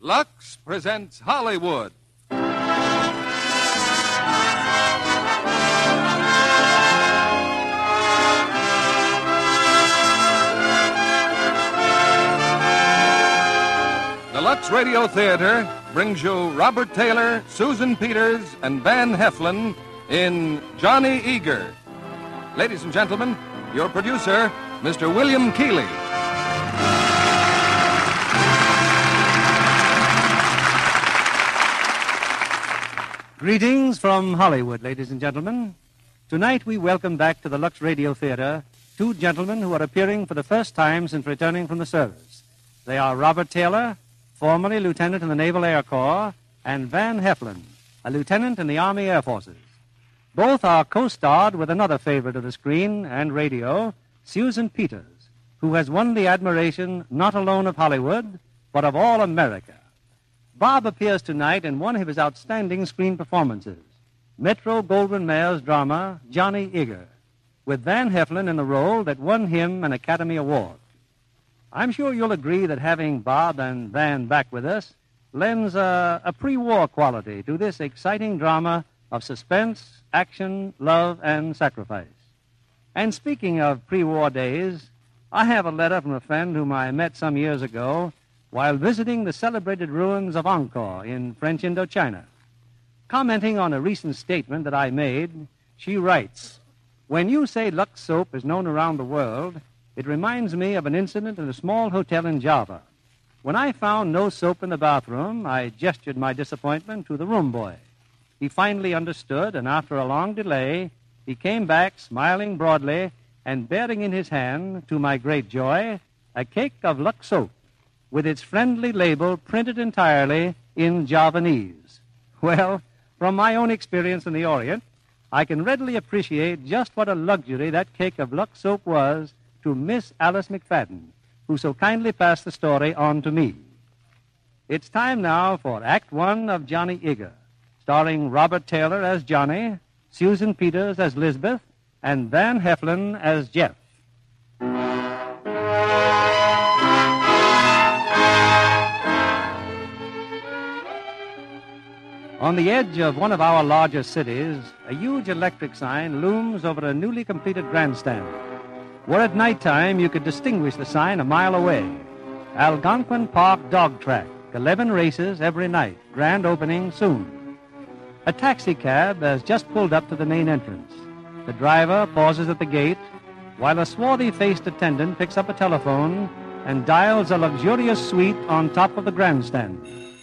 Lux presents Hollywood. The Lux Radio Theater brings you Robert Taylor, Susan Peters, and Van Heflin in Johnny Eager. Ladies and gentlemen, your producer, Mr. William Keighley. Greetings from Hollywood, ladies and gentlemen. Tonight we welcome back to the Lux Radio Theater two gentlemen who are appearing for the first time since returning from the service. They are Robert Taylor, formerly lieutenant in the Naval Air Corps, and Van Heflin, a lieutenant in the Army Air Forces. Both are co-starred with another favorite of the screen and radio, Susan Peters, who has won the admiration not alone of Hollywood, but of all America. Bob appears tonight in one of his outstanding screen performances, Metro-Goldwyn-Mayer's drama, Johnny Eager, with Van Heflin in the role that won him an Academy Award. I'm sure you'll agree that having Bob and Van back with us lends a pre-war quality to this exciting drama of suspense, action, love, and sacrifice. And speaking of pre-war days, I have a letter from a friend whom I met some years ago while visiting the celebrated ruins of Angkor in French Indochina. Commenting on a recent statement that I made, she writes, "When you say Lux soap is known around the world, it reminds me of an incident in a small hotel in Java. When I found no soap in the bathroom, I gestured my disappointment to the room boy. He finally understood, and after a long delay, he came back smiling broadly and bearing in his hand, to my great joy, a cake of Lux soap, with its friendly label printed entirely in Javanese. Well, from my own experience in the Orient, I can readily appreciate just what a luxury that cake of Lux soap was to Miss Alice McFadden, who so kindly passed the story on to me. It's time now for Act One of Johnny Eager, starring Robert Taylor as Johnny, Susan Peters as Lisbeth, and Van Heflin as Jeff. On the edge of one of our larger cities, a huge electric sign looms over a newly completed grandstand, where at nighttime you could distinguish the sign a mile away. Algonquin Park Dog Track, 11 races every night, grand opening soon. A taxi cab has just pulled up to the main entrance. The driver pauses at the gate, while a swarthy-faced attendant picks up a telephone and dials a luxurious suite on top of the grandstand.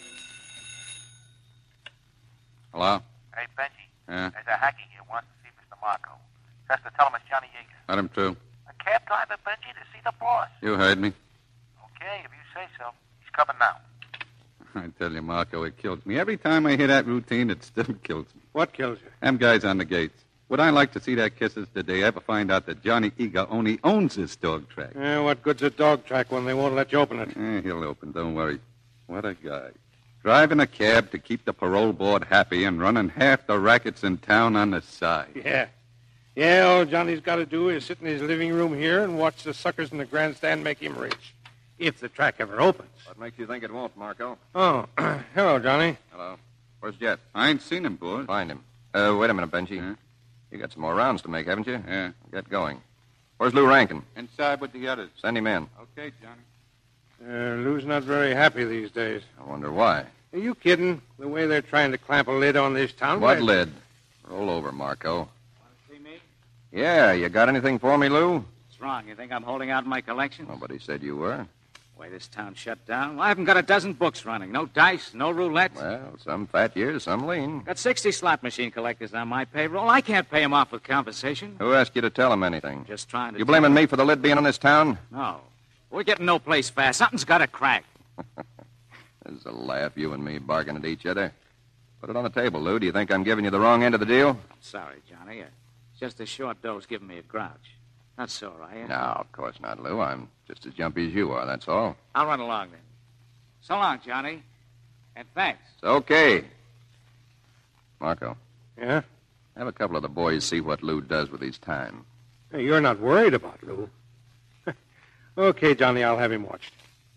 Hello? Hey, Benji. Yeah? There's a hacky here wants to see Mr. Marco. Has to tell him it's Johnny Eager. Let him through. A cab driver, Benji, to see the boss. You heard me. Okay, if you say so. He's coming now. I tell you, Marco, it kills me. Every time I hear that routine, it still kills me. What kills you? Them guys on the gates. Would I like to see their kisses did they ever find out that Johnny Eager only owns this dog track? What good's a dog track when they won't let you open it? He'll open, don't worry. What a guy. Driving a cab to keep the parole board happy and running half the rackets in town on the side. Yeah, all Johnny's got to do is sit in his living room here and watch the suckers in the grandstand make him rich. If the track ever opens. What makes you think it won't, Marco? Oh, hello, Johnny. Hello. Where's Jeff? I ain't seen him, boys. Find him. Wait a minute, Benji. Huh? You got some more rounds to make, haven't you? Yeah. Get going. Where's Lou Rankin? Inside with the others. Send him in. Okay, Johnny. Lou's not very happy these days. I wonder why. Are you kidding? The way they're trying to clamp a lid on this town. What lid? Roll over, Marco. Want to see me? Yeah, you got anything for me, Lou? What's wrong? You think I'm holding out my collection? Nobody said you were. Why, this town's shut down. Well, I haven't got a dozen books running. No dice, no roulette. Well, some fat years, some lean. Got 60 slot machine collectors on my payroll. I can't pay them off with compensation. Who asked you to tell him anything? Just trying to... You blaming me for the lid being on this town? No. We're getting no place fast. Something's got to crack. There's a laugh, you and me bargaining at each other. Put it on the table, Lou. Do you think I'm giving you the wrong end of the deal? I'm sorry, Johnny. Just a short dose giving me a grouch. Not sore, are you? No, of course not, Lou. I'm just as jumpy as you are, that's all. I'll run along then. So long, Johnny. And thanks. It's okay. Marco. Yeah? Have a couple of the boys see what Lou does with his time. Hey, you're not worried about Lou. Okay, Johnny, I'll have him watched.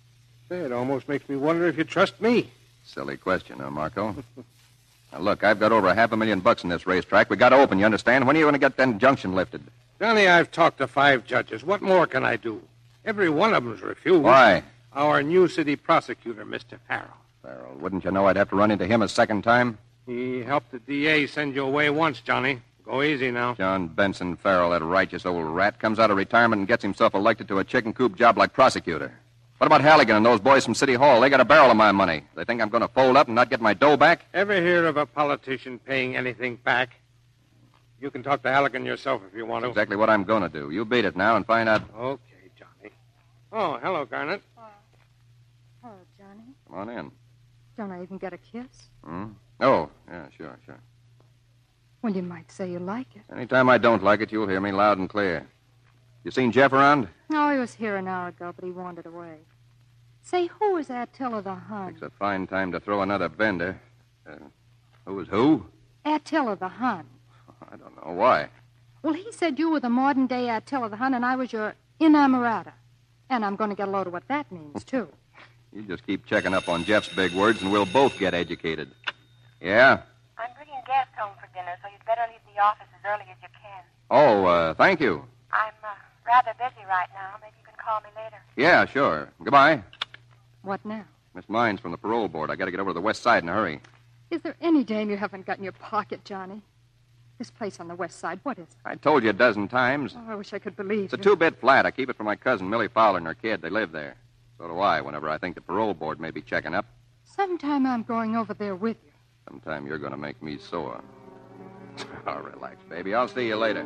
Say, it almost makes me wonder if you trust me. Silly question, huh, Marco? Now, look, I've got over $500,000 in this racetrack. We got to open, you understand? When are you going to get that injunction lifted? Johnny, I've talked to 5 judges. What more can I do? Every one of them's refused. Why? Our new city prosecutor, Mr. Farrell. Farrell, wouldn't you know I'd have to run into him a second time? He helped the DA send you away once, Johnny. Go easy now. John Benson Farrell, that righteous old rat, comes out of retirement and gets himself elected to a chicken coop job like prosecutor. What about Halligan and those boys from City Hall? They got a barrel of my money. They think I'm going to fold up and not get my dough back? Ever hear of a politician paying anything back? You can talk to Halligan yourself if you want to. That's exactly what I'm going to do. You beat it now and find out. Okay, Johnny. Oh, hello, Garnet. Hello, Johnny. Come on in. Don't I even get a kiss? Oh, yeah, sure. Well, you might say you like it. Anytime I don't like it, you'll hear me loud and clear. You seen Jeff around? No, he was here an hour ago, but he wandered away. Say, who was Attila the Hun? It's a fine time to throw another bender. Who was who? Attila the Hun. I don't know. Why? Well, he said you were the modern-day Attila the Hun, and I was your inamorata. And I'm going to get a load of what that means, too. You just keep checking up on Jeff's big words, and we'll both get educated. Yeah? I'm bringing guests home for dinner, so you'd better leave the office as early as you can. Oh, thank you. I'm rather busy right now. Maybe you can call me later. Yeah, sure. Goodbye. What now? Miss Mines from the parole board. I got to get over to the west side in a hurry. Is there any dame you haven't got in your pocket, Johnny? This place on the west side, what is it? I told you a dozen times. Oh, I wish I could believe It's a you. 2-bit flat. I keep it for my cousin, Millie Fowler, and her kid. They live there. So do I, whenever I think the parole board may be checking up. Sometime I'm going over there with you. Sometime you're going to make me sore. Oh, relax, baby. I'll see you later.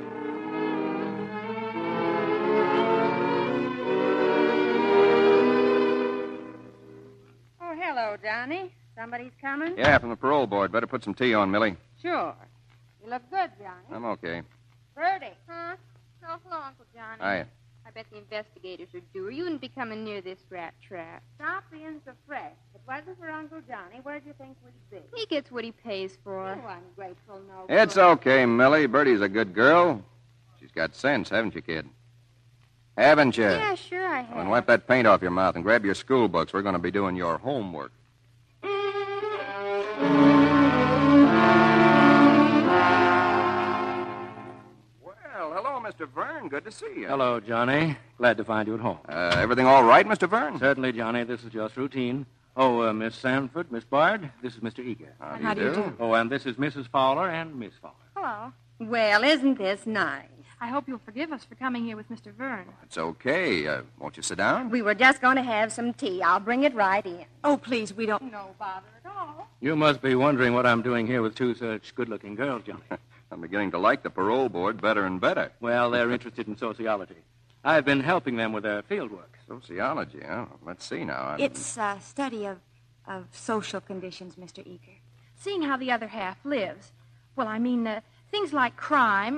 Oh, hello, Johnny. Somebody's coming? Yeah, from the parole board. Better put some tea on, Millie. Sure. You look good, Johnny. I'm okay. Bertie. Huh? Oh, hello, Uncle Johnny. Hiya. I bet the investigators are due. You wouldn't be coming near this rat trap. Stop being so fresh. If it wasn't for Uncle Johnny, where do you think we'd be? He gets what he pays for. You ungrateful, no It's good. okay, Millie. Bertie's a good girl. She's got sense, haven't you, kid? Haven't you? Yeah, sure I have. And wipe that paint off your mouth and grab your school books. We're going to be doing your homework. Well, hello, Mr. Vern. Good to see you. Hello, Johnny. Glad to find you at home. Everything all right, Mr. Vern? Certainly, Johnny. This is just routine. Oh, Miss Sanford, Miss Bard, this is Mr. Eager. How do you do? Oh, and this is Mrs. Fowler and Miss Fowler. Hello. Well, isn't this nice? I hope you'll forgive us for coming here with Mr. Vern. It's okay. Won't you sit down? We were just going to have some tea. I'll bring it right in. Oh, please, we don't... No bother at all. You must be wondering what I'm doing here with 2 such good-looking girls, Johnny. I'm beginning to like the parole board better and better. Well, they're interested in sociology. I've been helping them with their field work. Sociology, huh? Let's see now. It's a study of social conditions, Mr. Eager. Seeing how the other half lives. Well, I mean, things like crime.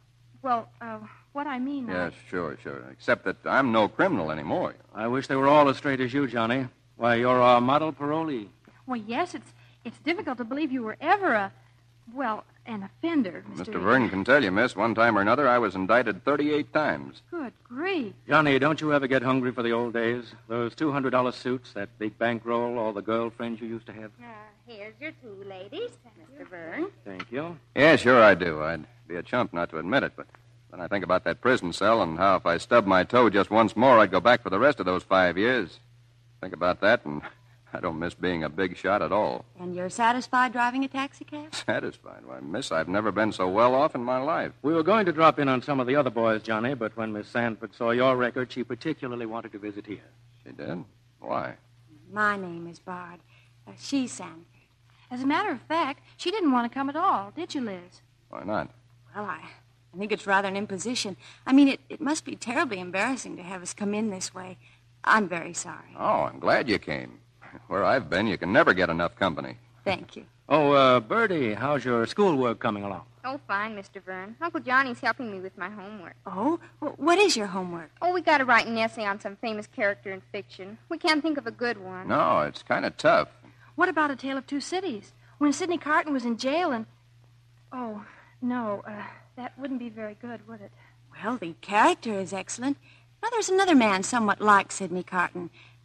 What I mean... Yes, sure. Except that I'm no criminal anymore. I wish they were all as straight as you, Johnny. Why, you're our model parolee. Well, yes, it's difficult to believe you were ever an offender, Mr. Vern can tell you, miss, one time or another I was indicted 38 times. Good grief. Johnny, don't you ever get hungry for the old days? Those $200 suits, that big bankroll, all the girlfriends you used to have? Here's your tea, ladies. Mr. Vern. Thank you. Yeah, sure I do. I'd be a chump not to admit it, but then I think about that prison cell and how if I stubbed my toe just once more, I'd go back for the rest of those 5 years. Think about that, and I don't miss being a big shot at all. And you're satisfied driving a taxicab? Satisfied? Why, miss, I've never been so well off in my life. We were going to drop in on some of the other boys, Johnny, but when Miss Sanford saw your record, she particularly wanted to visit here. She did? Why? My name is Bard. She's Sanford. As a matter of fact, she didn't want to come at all, did you, Liz? Why not? Well, I think it's rather an imposition. I mean, it must be terribly embarrassing to have us come in this way. I'm very sorry. Oh, I'm glad you came. Where I've been, you can never get enough company. Thank you. Oh, Bertie, how's your schoolwork coming along? Oh, fine, Mr. Vern. Uncle Johnny's helping me with my homework. Oh? What is your homework? Oh, we got to write an essay on some famous character in fiction. We can't think of a good one. No, it's kind of tough. What about A Tale of Two Cities? When Sidney Carton was in jail and... Oh, no, that wouldn't be very good, would it? Well, the character is excellent. Now, there's another man somewhat like Sidney Carton.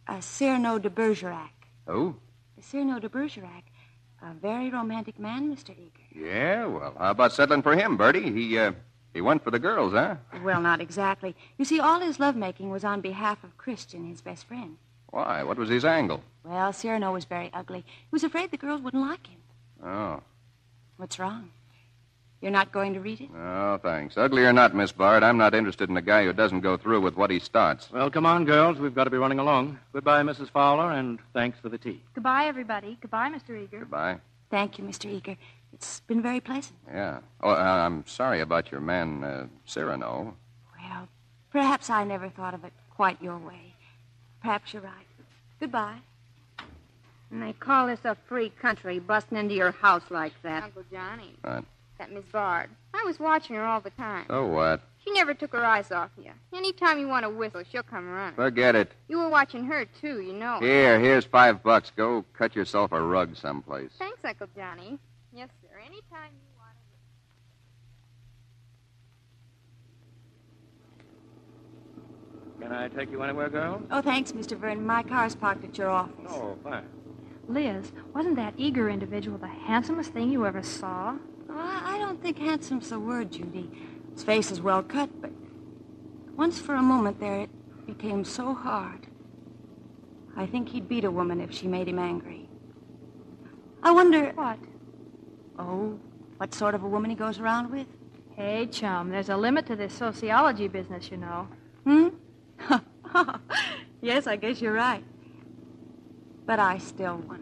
Cyrano de Bergerac. Who? Cyrano de Bergerac. A very romantic man, Mr. Eager. Yeah, well, how about settling for him, Bertie? He went for the girls, huh? Well, not exactly. You see, all his lovemaking was on behalf of Christian, his best friend. Why? What was his angle? Well, Cyrano was very ugly. He was afraid the girls wouldn't like him. Oh. What's wrong? You're not going to read it? Oh, thanks. Ugly or not, Miss Bard, I'm not interested in a guy who doesn't go through with what he starts. Well, come on, girls. We've got to be running along. Goodbye, Mrs. Fowler, and thanks for the tea. Goodbye, everybody. Goodbye, Mr. Eager. Goodbye. Thank you, Mr. Eager. It's been very pleasant. Yeah. Oh, I'm sorry about your man, Cyrano. Well, perhaps I never thought of it quite your way. Perhaps you're right. Goodbye. And they call this a free country, busting into your house like that. Uncle Johnny. What? That Miss Bard. I was watching her all the time. So what? She never took her eyes off you. Anytime you want to whistle, she'll come running. Forget it. You were watching her, too, you know. Here's $5. Go cut yourself a rug someplace. Thanks, Uncle Johnny. Yes, sir. Anytime you want to. Can I take you anywhere, girl? Oh, thanks, Mr. Vernon. My car's parked at your office. Oh, fine. Liz, wasn't that eager individual the handsomest thing you ever saw? Oh, I don't think handsome's the word, Judy. His face is well cut, but once for a moment there it became so hard. I think he'd beat a woman if she made him angry. I wonder... What? Oh, what sort of a woman he goes around with? Hey, chum, there's a limit to this sociology business, you know. Yes, I guess you're right. But I still wonder.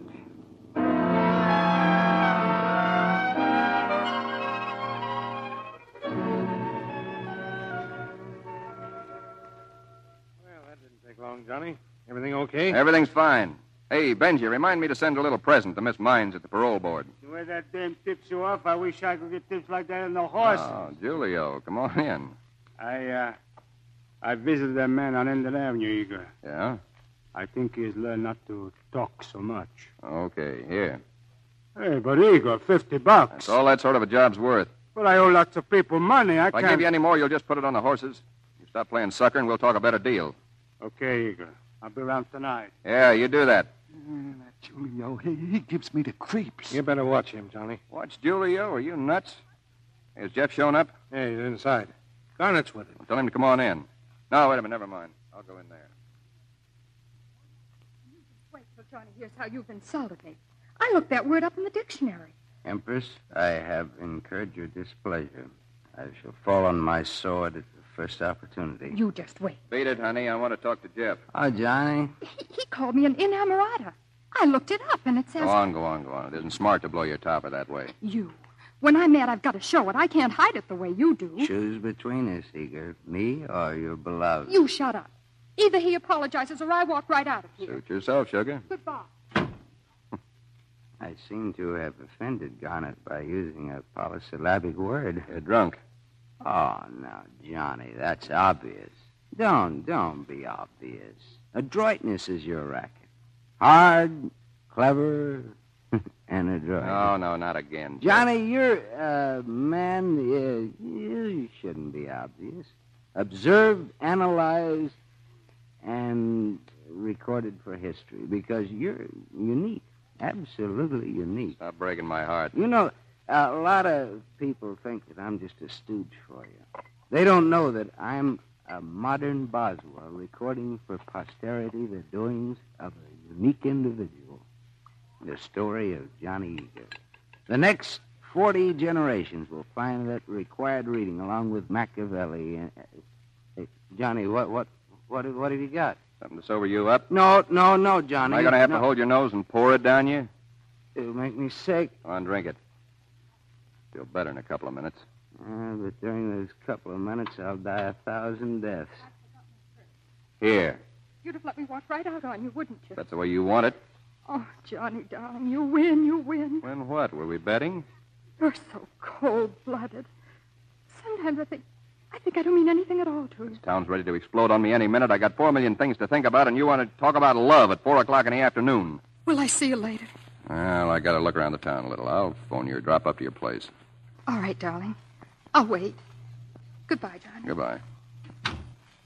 Well, that didn't take long, Johnny. Everything okay? Everything's fine. Hey, Benji, remind me to send a little present to Miss Mines at the parole board. The way that dame tips you off, I wish I could get tips like that in the horse. Oh, Julio, come on in. I visited that man on Ended Avenue, Eager. Yeah? I think he's learned not to talk so much. Okay, here. Hey, but Eager, $50. That's all that sort of a job's worth. But I owe lots of people money. If I give you any more, you'll just put it on the horses. You stop playing sucker, and we'll talk a better deal. Okay, Eager. I'll be around tonight. Yeah, you do that. That Julio, he gives me the creeps. You better watch him, Johnny. Watch Julio? Are you nuts? Has Jeff shown up? Yeah, he's inside. Garnett's with him. Tell him to come on in. No, wait a minute. Never mind. I'll go in there. Wait till Johnny hears how you've insulted me. I looked that word up in the dictionary. Empress, I have incurred your displeasure. I shall fall on my sword at the first opportunity. You just wait. Beat it, honey. I want to talk to Jeff. Oh, Johnny. He called me an inamorata. I looked it up, and it says... Go on. It isn't smart to blow your topper that way. You. When I'm mad, I've got to show it. I can't hide it the way you do. Choose between us, Eager. Me or your beloved. You shut up. Either he apologizes or I walk right out of here. Suit yourself, sugar. Goodbye. I seem to have offended Garnett by using a polysyllabic word. You're drunk. Oh, now, Johnny, that's obvious. Don't be obvious. Adroitness is your racket. Hard, clever, and adroit. No, not again. Johnny, you're a man, you shouldn't be obvious. Observed, analyzed, and recorded for history because you're unique. Absolutely unique. Stop breaking my heart. You know, a lot of people think that I'm just a stooge for you. They don't know that I'm a modern Boswell recording for posterity the doings of a unique individual. The story of Johnny Eager. The next 40 generations will find that required reading along with Machiavelli. Johnny, what have you got? Something to sober you up? No, Johnny. Am I going to have to hold your nose and pour it down you? It'll make me sick. Come on, drink it. Feel better in a couple of minutes. But during those couple of minutes, I'll die 1,000 deaths. Here. You'd have let me walk right out on you, wouldn't you? That's the way you want it. Oh, Johnny, darling, you win. When what? Were we betting? You're so cold-blooded. Sometimes I think I don't mean anything at all to you. This town's ready to explode on me any minute. I got 4 million things to think about, and you want to talk about love at 4 o'clock in the afternoon. Will I see you later? Well, I got to look around the town a little. I'll phone you or drop up to your place. All right, darling. I'll wait. Goodbye, Johnny. Goodbye.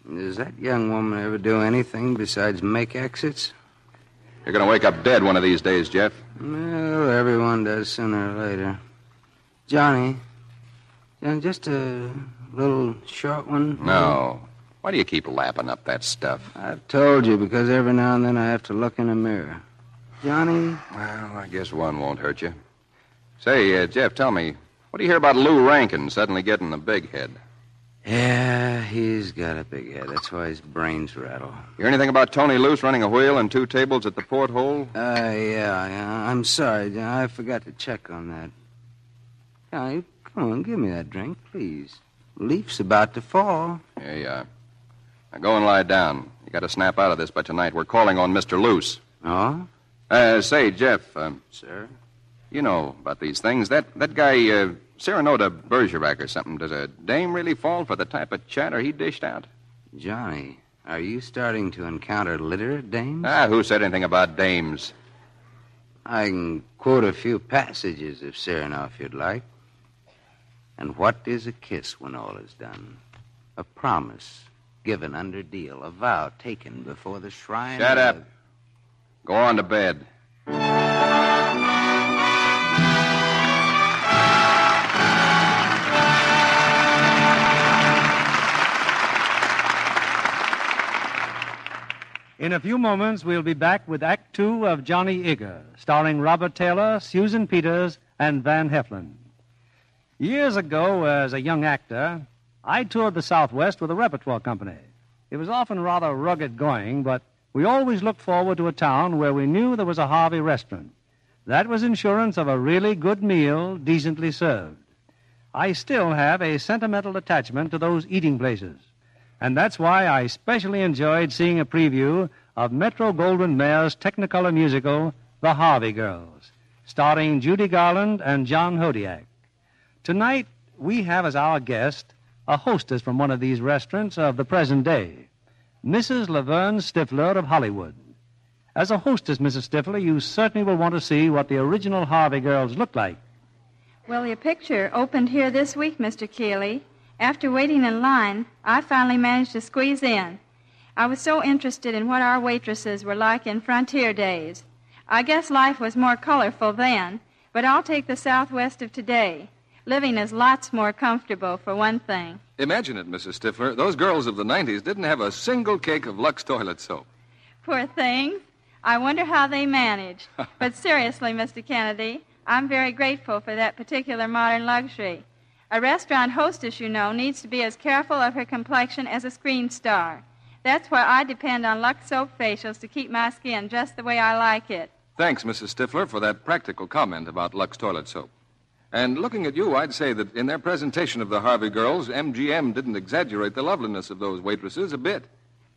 Does that young woman ever do anything besides make exits? You're going to wake up dead one of these days, Jeff. Well, everyone does sooner or later. Johnny, just a little short one? No. Why do you keep lapping up that stuff? I've told you, because every now and then I have to look in a mirror. Johnny? Well, I guess one won't hurt you. Say, Jeff, tell me, what do you hear about Lou Rankin suddenly getting a big head? Yeah, he's got a big head. That's why his brains rattle. You hear anything about Tony Luce running a wheel and 2 tables at the porthole? Yeah. I'm sorry. I forgot to check on that. Johnny, come on, give me that drink, please. Leaf's about to fall. Here you are. Now go and lie down. You got to snap out of this by tonight. We're calling on Mr. Luce. Oh? Say, Jeff. Sir? You know about these things. That guy, Serenota Bergerac or something, does a dame really fall for the type of chatter he dished out? Johnny, are you starting to encounter literate dames? Who said anything about dames? I can quote a few passages of Cyrano if you'd like. And what is a kiss when all is done? A promise given under deal, a vow taken before the shrine. Shut up. Go on to bed. In a few moments, we'll be back with Act Two of Johnny Eager, starring Robert Taylor, Susan Peters, and Van Heflin. Years ago, as a young actor, I toured the Southwest with a repertoire company. It was often rather rugged going, but we always looked forward to a town where we knew there was a Harvey restaurant. That was insurance of a really good meal, decently served. I still have a sentimental attachment to those eating places. And that's why I especially enjoyed seeing a preview of Metro-Goldwyn-Mayer's Technicolor musical, The Harvey Girls, starring Judy Garland and John Hodiak. Tonight, we have as our guest a hostess from one of these restaurants of the present day, Mrs. Laverne Stifler of Hollywood. As a hostess, Mrs. Stifler, you certainly will want to see what the original Harvey Girls look like. Well, your picture opened here this week, Mr. Keeley. After waiting in line, I finally managed to squeeze in. I was so interested in what our waitresses were like in frontier days. I guess life was more colorful then, but I'll take the Southwest of today. Living is lots more comfortable, for one thing. Imagine it, Mrs. Stifler. Those girls of the 90s didn't have a single cake of Lux toilet soap. Poor things. I wonder how they managed. But seriously, Mr. Kennedy, I'm very grateful for that particular modern luxury. A restaurant hostess, you know, needs to be as careful of her complexion as a screen star. That's why I depend on Lux soap facials to keep my skin just the way I like it. Thanks, Mrs. Stifler, for that practical comment about Lux toilet soap. And looking at you, I'd say that in their presentation of the Harvey Girls, MGM didn't exaggerate the loveliness of those waitresses a bit.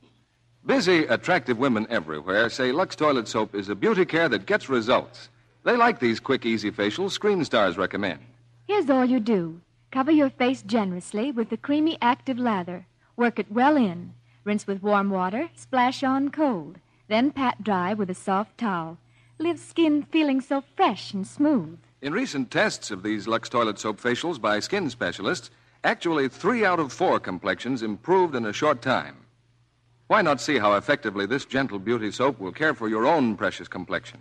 Busy, attractive women everywhere say Lux toilet soap is a beauty care that gets results. They like these quick, easy facials screen stars recommend. Here's all you do. Cover your face generously with the creamy active lather. Work it well in. Rinse with warm water, splash on cold. Then pat dry with a soft towel. Leave skin feeling so fresh and smooth. In recent tests of these Lux toilet soap facials by skin specialists, actually 3 out of 4 complexions improved in a short time. Why not see how effectively this gentle beauty soap will care for your own precious complexion?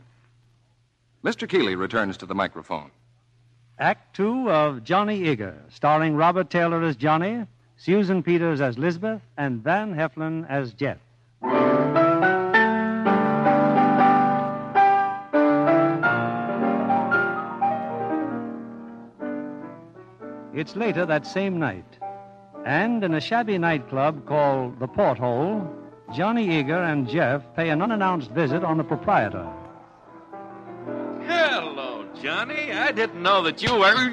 Mr. Keeley returns to the microphone. Act Two of Johnny Eager, starring Robert Taylor as Johnny, Susan Peters as Lisbeth, and Van Heflin as Jeff. It's later that same night, and in a shabby nightclub called the Porthole, Johnny Eager and Jeff pay an unannounced visit on the proprietor. Hello, Johnny. I didn't know that you were...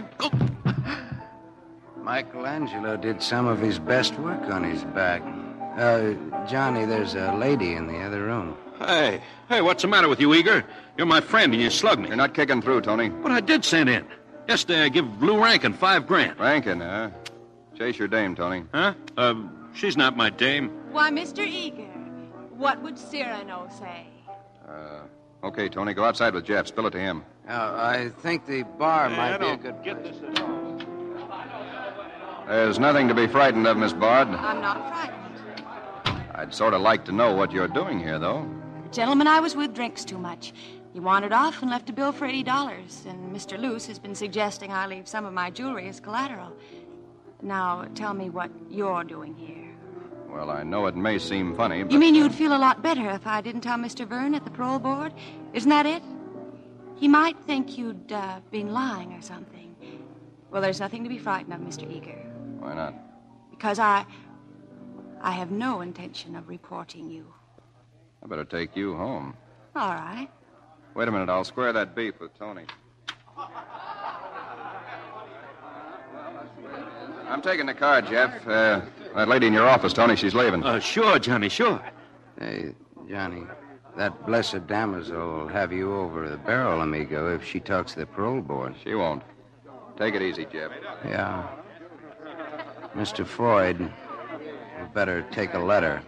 Michelangelo did some of his best work on his back. Johnny, there's a lady in the other room. Hey, what's the matter with you, Eager? You're my friend and you slugged me. You're not kicking through, Tony. But I did send in. Yesterday I give Lou Rankin $5,000. Rankin, huh? Chase your dame, Tony. Huh? She's not my dame. Why, Mr. Eager, what would Cyrano say? Okay, Tony, go outside with Jeff. Spill it to him. I think the bar might be a good get this at all. There's nothing to be frightened of, Miss Bard. I'm not frightened. I'd sort of like to know what you're doing here, though. The gentleman I was with drinks too much. He wandered off and left a bill for $80, and Mr. Luce has been suggesting I leave some of my jewelry as collateral. Now, tell me what you're doing here. Well, I know it may seem funny, but... You mean you'd feel a lot better if I didn't tell Mr. Verne at the parole board? Isn't that it? He might think you'd been lying or something. Well, there's nothing to be frightened of, Mr. Eager. Why not? Because I have no intention of reporting you. I better take you home. All right. Wait a minute. I'll square that beef with Tony. I'm taking the car, Jeff. That lady in your office, Tony, she's leaving. Sure, Johnny, sure. Hey, Johnny, that blessed damsel will have you over the barrel, amigo, if she talks to the parole board. She won't. Take it easy, Jeff. Yeah. Mr. Floyd, you better take a letter.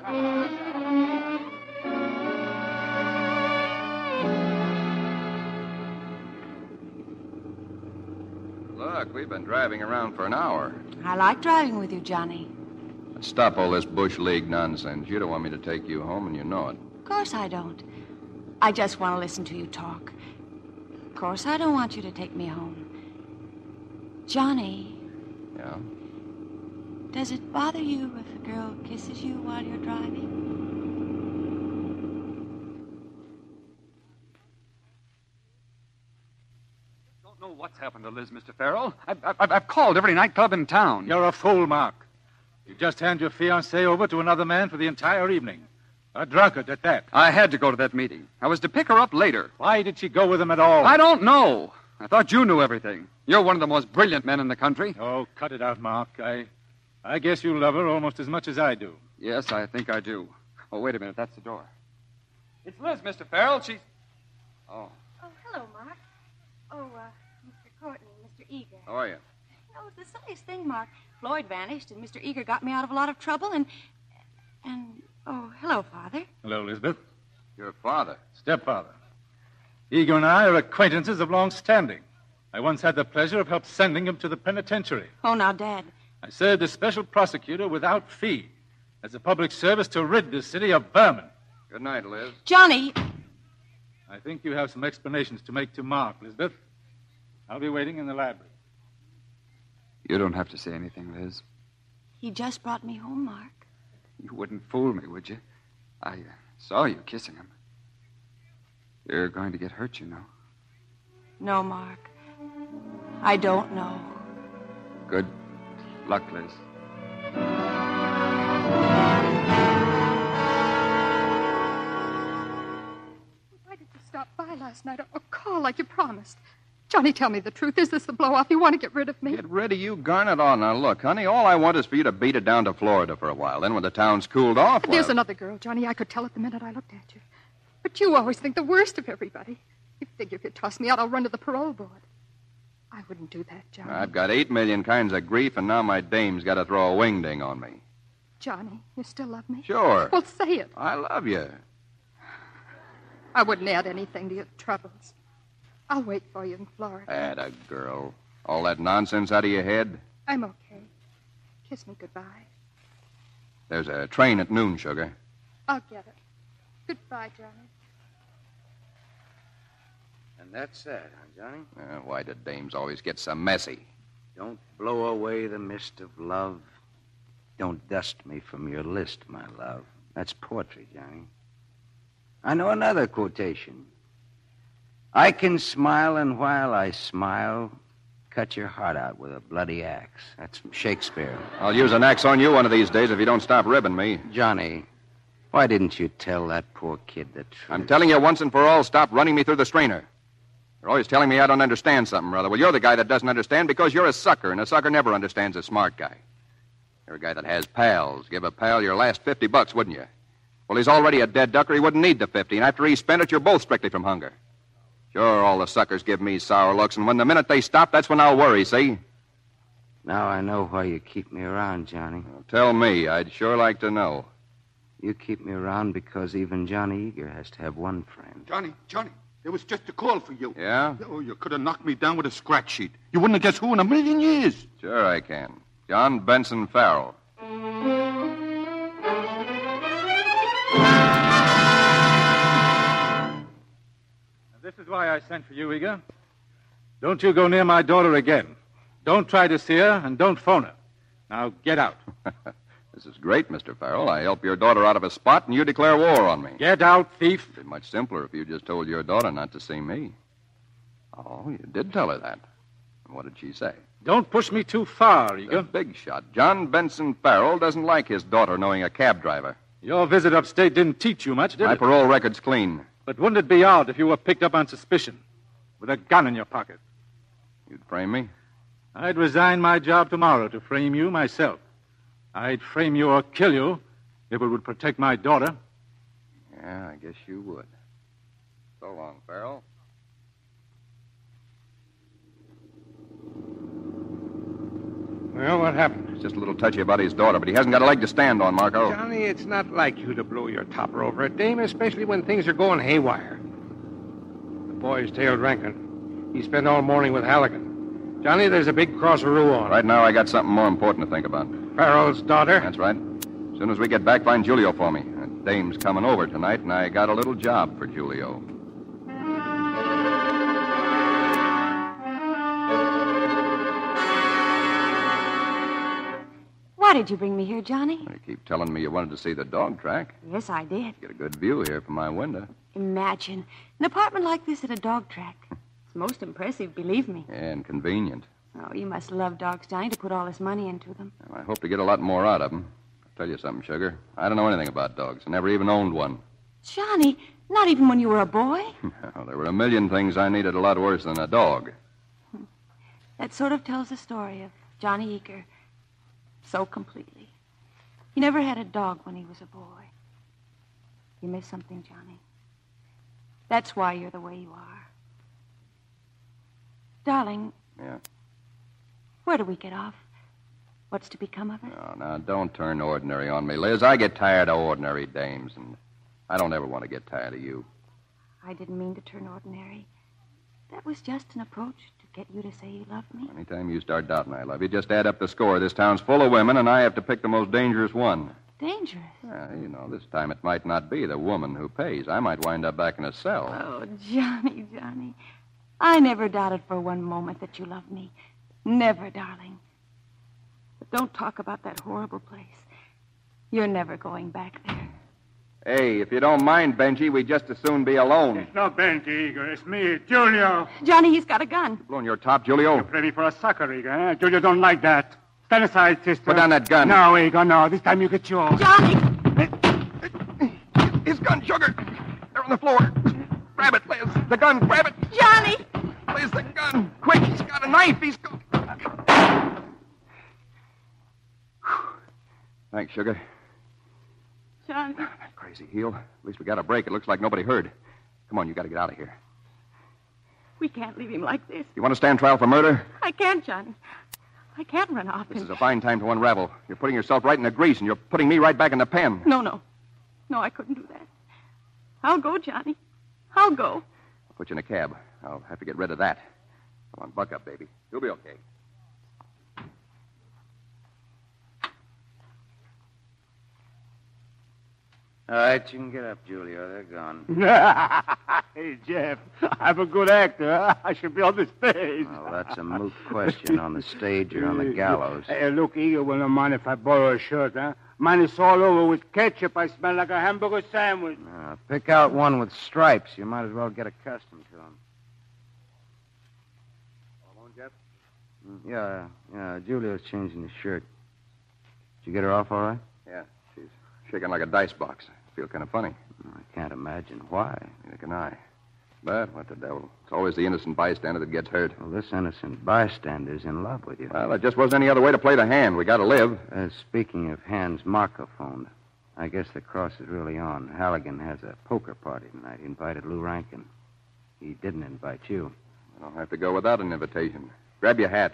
Look, we've been driving around for an hour. I like driving with you, Johnny. Stop all this Bush League nonsense. You don't want me to take you home, and you know it. Of course I don't. I just want to listen to you talk. Of course I don't want you to take me home. Johnny. Yeah? Does it bother you if a girl kisses you while you're driving? Don't know what's happened to Liz, Mr. Farrell. I've called every nightclub in town. You're a fool, Mark. You just hand your fiancée over to another man for the entire evening. A drunkard at that. I had to go to that meeting. I was to pick her up later. Why did she go with him at all? I don't know. I thought you knew everything. You're one of the most brilliant men in the country. Oh, cut it out, Mark. I guess you love her almost as much as I do. Yes, I think I do. Oh, wait a minute. That's the door. It's Liz, Mr. Farrell. She's... Oh. Oh, hello, Mark. Oh, Mr. Courtney, Mr. Eager. How are you? That was the silliest thing, Mark. Floyd vanished, and Mr. Eager got me out of a lot of trouble, and... Oh, hello, Father. Hello, Elizabeth. Your father? Stepfather. Eager and I are acquaintances of long standing. I once had the pleasure of help sending him to the penitentiary. Oh, now, Dad. I served as special prosecutor without fee as a public service to rid this city of vermin. Good night, Liz. Johnny! I think you have some explanations to make to Mark, Elizabeth. I'll be waiting in the library. You don't have to say anything, Liz. He just brought me home, Mark. You wouldn't fool me, would you? I saw you kissing him. You're going to get hurt, you know. No, Mark. I don't know. Good luck, Liz. Why did you stop by last night or call like you promised? Johnny, tell me the truth. Is this the blow-off? You want to get rid of me? Get rid of you, Garnet? Oh, now, look, honey, all I want is for you to beat it down to Florida for a while. Then when the town's cooled off, There's another girl, Johnny. I could tell it the minute I looked at you. But you always think the worst of everybody. You figure if you toss me out, I'll run to the parole board. I wouldn't do that, Johnny. I've got 8 million kinds of grief, and now my dame's got to throw a wingding on me. Johnny, you still love me? Sure. Well, say it. I love you. I wouldn't add anything to your troubles. I'll wait for you in Florida. Atta girl. All that nonsense out of your head? I'm okay. Kiss me goodbye. There's a train at noon, sugar. I'll get it. Goodbye, Johnny. And that's that, huh, Johnny? Why do dames always get so messy? Don't blow away the mist of love. Don't dust me from your list, my love. That's poetry, Johnny. I know another quotation. I can smile, and while I smile, cut your heart out with a bloody axe. That's from Shakespeare. I'll use an axe on you one of these days if you don't stop ribbing me. Johnny, why didn't you tell that poor kid the truth? I'm telling you once and for all, stop running me through the strainer. You're always telling me I don't understand something, brother. Well, you're the guy that doesn't understand because you're a sucker, and a sucker never understands a smart guy. You're a guy that has pals. Give a pal your last $50, wouldn't you? Well, he's already a dead ducker. He wouldn't need the 50, and after he spent it, you're both strictly from hunger. Sure, all the suckers give me sour looks, and when the minute they stop, that's when I'll worry, see? Now I know why you keep me around, Johnny. Well, tell me. I'd sure like to know. You keep me around because even Johnny Eager has to have one friend. Johnny, there was just a call for you. Yeah? Oh, you could have knocked me down with a scratch sheet. You wouldn't have guessed who in a million years. Sure I can. John Benson Farrell. why I sent for you, Eager. Don't you go near my daughter again. Don't try to see her, and don't phone her. Now, get out. This is great, Mr. Farrell. I help your daughter out of a spot, and you declare war on me. Get out, thief. It'd be much simpler if you just told your daughter not to see me. Oh, you did tell her that. What did she say? Don't push me too far, Eager. The big shot. John Benson Farrell doesn't like his daughter knowing a cab driver. Your visit upstate didn't teach you much, did My it? parole record's clean. But wouldn't it be odd if you were picked up on suspicion with a gun in your pocket? You'd frame me? I'd resign my job tomorrow to frame you myself. I'd frame you or kill you if it would protect my daughter. Yeah, I guess you would. So long, Farrell. Well, what happened? He's just a little touchy about his daughter, but he hasn't got a leg to stand on, Marco. Johnny, it's not like you to blow your topper over a dame, especially when things are going haywire. The boy's tailed Rankin. He spent all morning with Halligan. Johnny, there's a big crosseroo on. Right now, I got something more important to think about. Farrell's daughter? That's right. As soon as we get back, find Julio for me. That dame's coming over tonight, and I got a little job for Julio. Why did you bring me here, Johnny? You keep telling me you wanted to see the dog track. Yes, I did. Get a good view here from my window. Imagine an apartment like this at a dog track. It's most impressive, believe me. Yeah, and convenient. Oh, you must love dogs, Johnny, to put all this money into them. Well, I hope to get a lot more out of them. I'll tell you something, Sugar. I don't know anything about dogs. I never even owned one. Johnny, not even when you were a boy? Well, there were a million things I needed a lot worse than a dog. That sort of tells the story of Johnny Eager so completely. He never had a dog when he was a boy. You missed something, Johnny. That's why you're the way you are. Darling. Yeah? Where do we get off? What's to become of it? No, now, don't turn ordinary on me, Liz. I get tired of ordinary dames, and I don't ever want to get tired of you. I didn't mean to turn ordinary. That was just an approach to get you to say you love me. Anytime you start doubting I love you, just add up the score. This town's full of women, and I have to pick the most dangerous one. Dangerous? You know, this time it might not be the woman who pays. I might wind up back in a cell. Oh, Johnny, Johnny. I never doubted for one moment that you loved me. Never, darling. But don't talk about that horrible place. You're never going back there. Hey, if you don't mind, Benji, we'd just as soon be alone. It's not Benji, Eager. It's me, Julio. Johnny, he's got a gun. Blowing your top, Julio? You play me for a sucker, Eager, eh? Julio don't like that. Stand aside, sister. Put down that gun. No, Eager, no. This time you get yours. Johnny! His gun, Sugar. They're on the floor. Grab it, Liz. The gun, grab it. Johnny! Liz, the gun. Quick, he's got a knife. He's got... Thanks, Sugar. Johnny. That crazy heel. At least we got a break. It looks like nobody heard. Come on, you got to get out of here. We can't leave him like this. You want to stand trial for murder? I can't, Johnny. I can't run off. This is a fine time to unravel. You're putting yourself right in the grease, and you're putting me right back in the pen. No. No, I couldn't do that. I'll go, Johnny. I'll go. I'll put you in a cab. I'll have to get rid of that. Come on, buck up, baby. You'll be okay. All right, you can get up, Julio. They're gone. Hey, Jeff, I'm a good actor. Huh? I should be on the stage. Well, that's a moot question on the stage or on the gallows. Hey, look, Eager will not mind if I borrow a shirt, huh? Mine is all over with ketchup. I smell like a hamburger sandwich. Pick out one with stripes. You might as well get accustomed to them. All on, Jeff? Yeah, Julio's changing his shirt. Did you get her off all right? Yeah, she's shaking like a dice box. I feel kind of funny. I can't imagine why. Neither can I. But what the devil? It's always the innocent bystander that gets hurt. Well, this innocent bystander's in love with you. Well, there just wasn't any other way to play the hand. We got to live. Speaking of hands, Marco phoned. I guess the cross is really on. Halligan has a poker party tonight. He invited Lou Rankin. He didn't invite you. I'll have to go without an invitation. Grab your hat.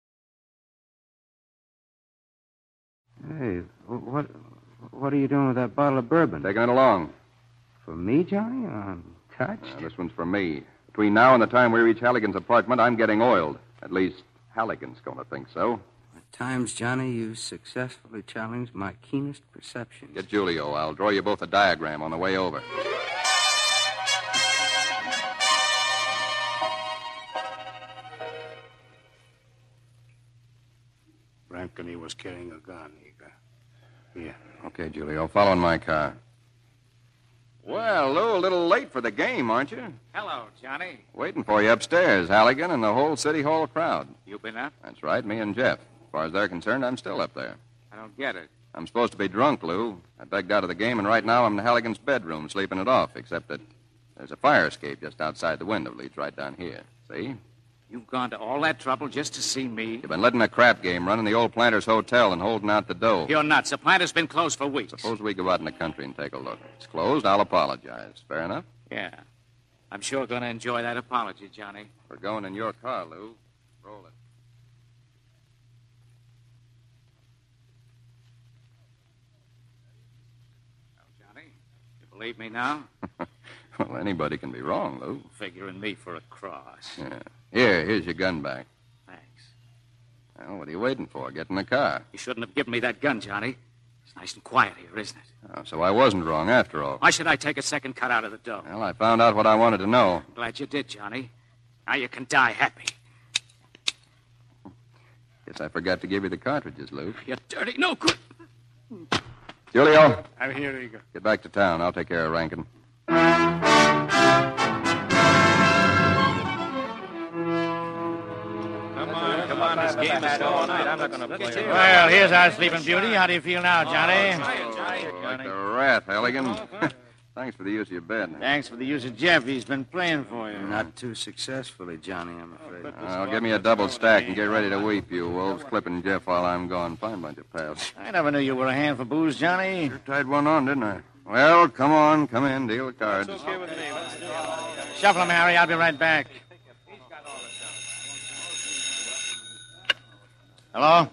Hey, what are you doing with that bottle of bourbon? Taking it along. For me, Johnny? I'm touched. This one's for me. Between now and the time we reach Halligan's apartment, I'm getting oiled. At least, Halligan's going to think so. At times, Johnny, you successfully challenged my keenest perception. Get Julio. I'll draw you both a diagram on the way over. Rankin he was carrying a gun, Eager. Here. Okay, Julio, follow in my car. Well, Lou, a little late for the game, aren't you? Hello, Johnny. Waiting for you upstairs, Halligan and the whole City Hall crowd. You been up? That's right, me and Jeff. As far as they're concerned, I'm still up there. I don't get it. I'm supposed to be drunk, Lou. I begged out of the game, and right now I'm in Halligan's bedroom, sleeping it off, except that there's a fire escape just outside the window. Leads right down here. See? You've gone to all that trouble just to see me? You've been letting a crap game run in the old Planters Hotel and holding out the dough. You're nuts. The plant has been closed for weeks. Suppose we go out in the country and take a look. It's closed. I'll apologize. Fair enough? Yeah. I'm sure going to enjoy that apology, Johnny. We're going in your car, Lou. Roll it. Johnny, you believe me now? Well, anybody can be wrong, Lou. Figuring me for a cross. Yeah. Here's your gun back. Thanks. Well, what are you waiting for? Get in the car. You shouldn't have given me that gun, Johnny. It's nice and quiet here, isn't it? Oh, so I wasn't wrong after all. Why should I take a second cut out of the dough? Well, I found out what I wanted to know. Glad you did, Johnny. Now you can die happy. Guess I forgot to give you the cartridges, Lou. You dirty, no good. Julio. I'm here, Eager. Get back to town. I'll take care of Rankin. Come on, this game is all night. I'm not going to play. Well, here's our sleeping beauty. How do you feel now, Johnny? Like a rat, Halligan. Thanks for the use of your bed. Thanks for the use of Jeff. He's been playing for you. Not too successfully, Johnny, I'm afraid. Give me a double stack and get ready to weep, you wolves. Clipping Jeff while I'm gone. Fine bunch of pals. I never knew you were a hand for booze, Johnny. Sure tied one on, didn't I? Well, come on. Come in. Deal the cards. Shuffle him, Harry. I'll be right back. Hello?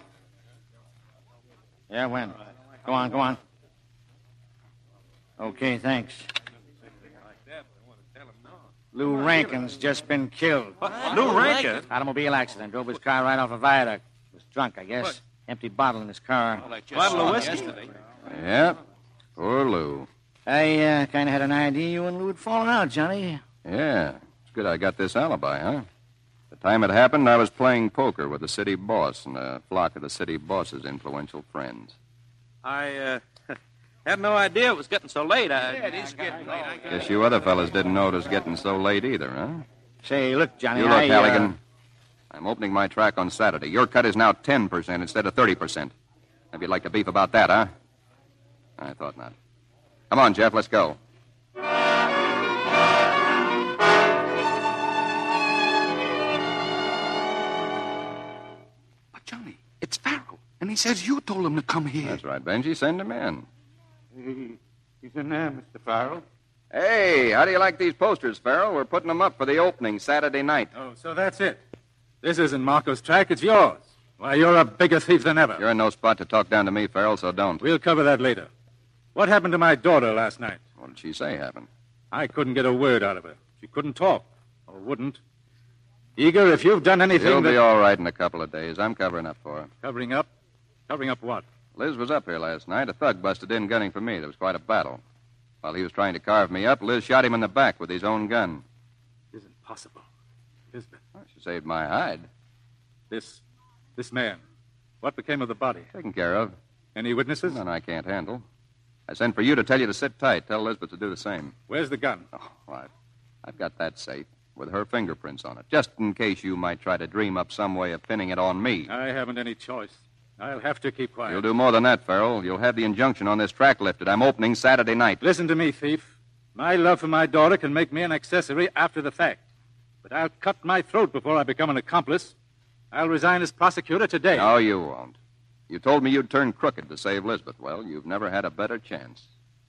Yeah, when? Go on. Okay, thanks. Lou Rankin's just been killed. Lou Rankin? Automobile accident. Drove his car right off a viaduct. Was drunk, I guess. Empty bottle in his car. Bottle of whiskey? Yep. Poor Lou. I kind of had an idea you and Lou had fallen out, Johnny. Yeah. It's good I got this alibi, huh? The time it happened, I was playing poker with the city boss and a flock of the city boss's influential friends. I had no idea it was getting so late. Yeah, it is getting late. Guess you other fellas didn't know it was getting so late either, huh? Say, look, Johnny, You look, Halligan. I'm opening my track on Saturday. Your cut is now 10% instead of 30%. Maybe you'd like to beef about that, huh? I thought not. Come on, Jeff, let's go. But, Johnny, it's Farrell. And he says you told him to come here. That's right, Benji. Send him in. He's in there, Mr. Farrell. Hey, how do you like these posters, Farrell? We're putting them up for the opening Saturday night. Oh, so that's it. This isn't Marco's track, it's yours. Why, you're a bigger thief than ever. You're in no spot to talk down to me, Farrell, so don't. We'll cover that later. What happened to my daughter last night? What did she say happened? I couldn't get a word out of her. She couldn't talk, or wouldn't. Eager, if you've done anything She'll be all right in a couple of days. I'm covering up for her. Covering up? Covering up what? Liz was up here last night. A thug busted in gunning for me. There was quite a battle. While he was trying to carve me up, Liz shot him in the back with his own gun. It isn't possible. Isn't it? Well, she saved my hide. This man. What became of the body? Taken care of. Any witnesses? None I can't handle. I sent for you to tell you to sit tight. Tell Lisbeth to do the same. Where's the gun? Oh, right. I've got that safe with her fingerprints on it, just in case you might try to dream up some way of pinning it on me. I haven't any choice. I'll have to keep quiet. You'll do more than that, Farrell. You'll have the injunction on this track lifted. I'm opening Saturday night. Listen to me, thief. My love for my daughter can make me an accessory after the fact. But I'll cut my throat before I become an accomplice. I'll resign as prosecutor today. No, you won't. You told me you'd turn crooked to save Lisbeth. Well, you've never had a better chance.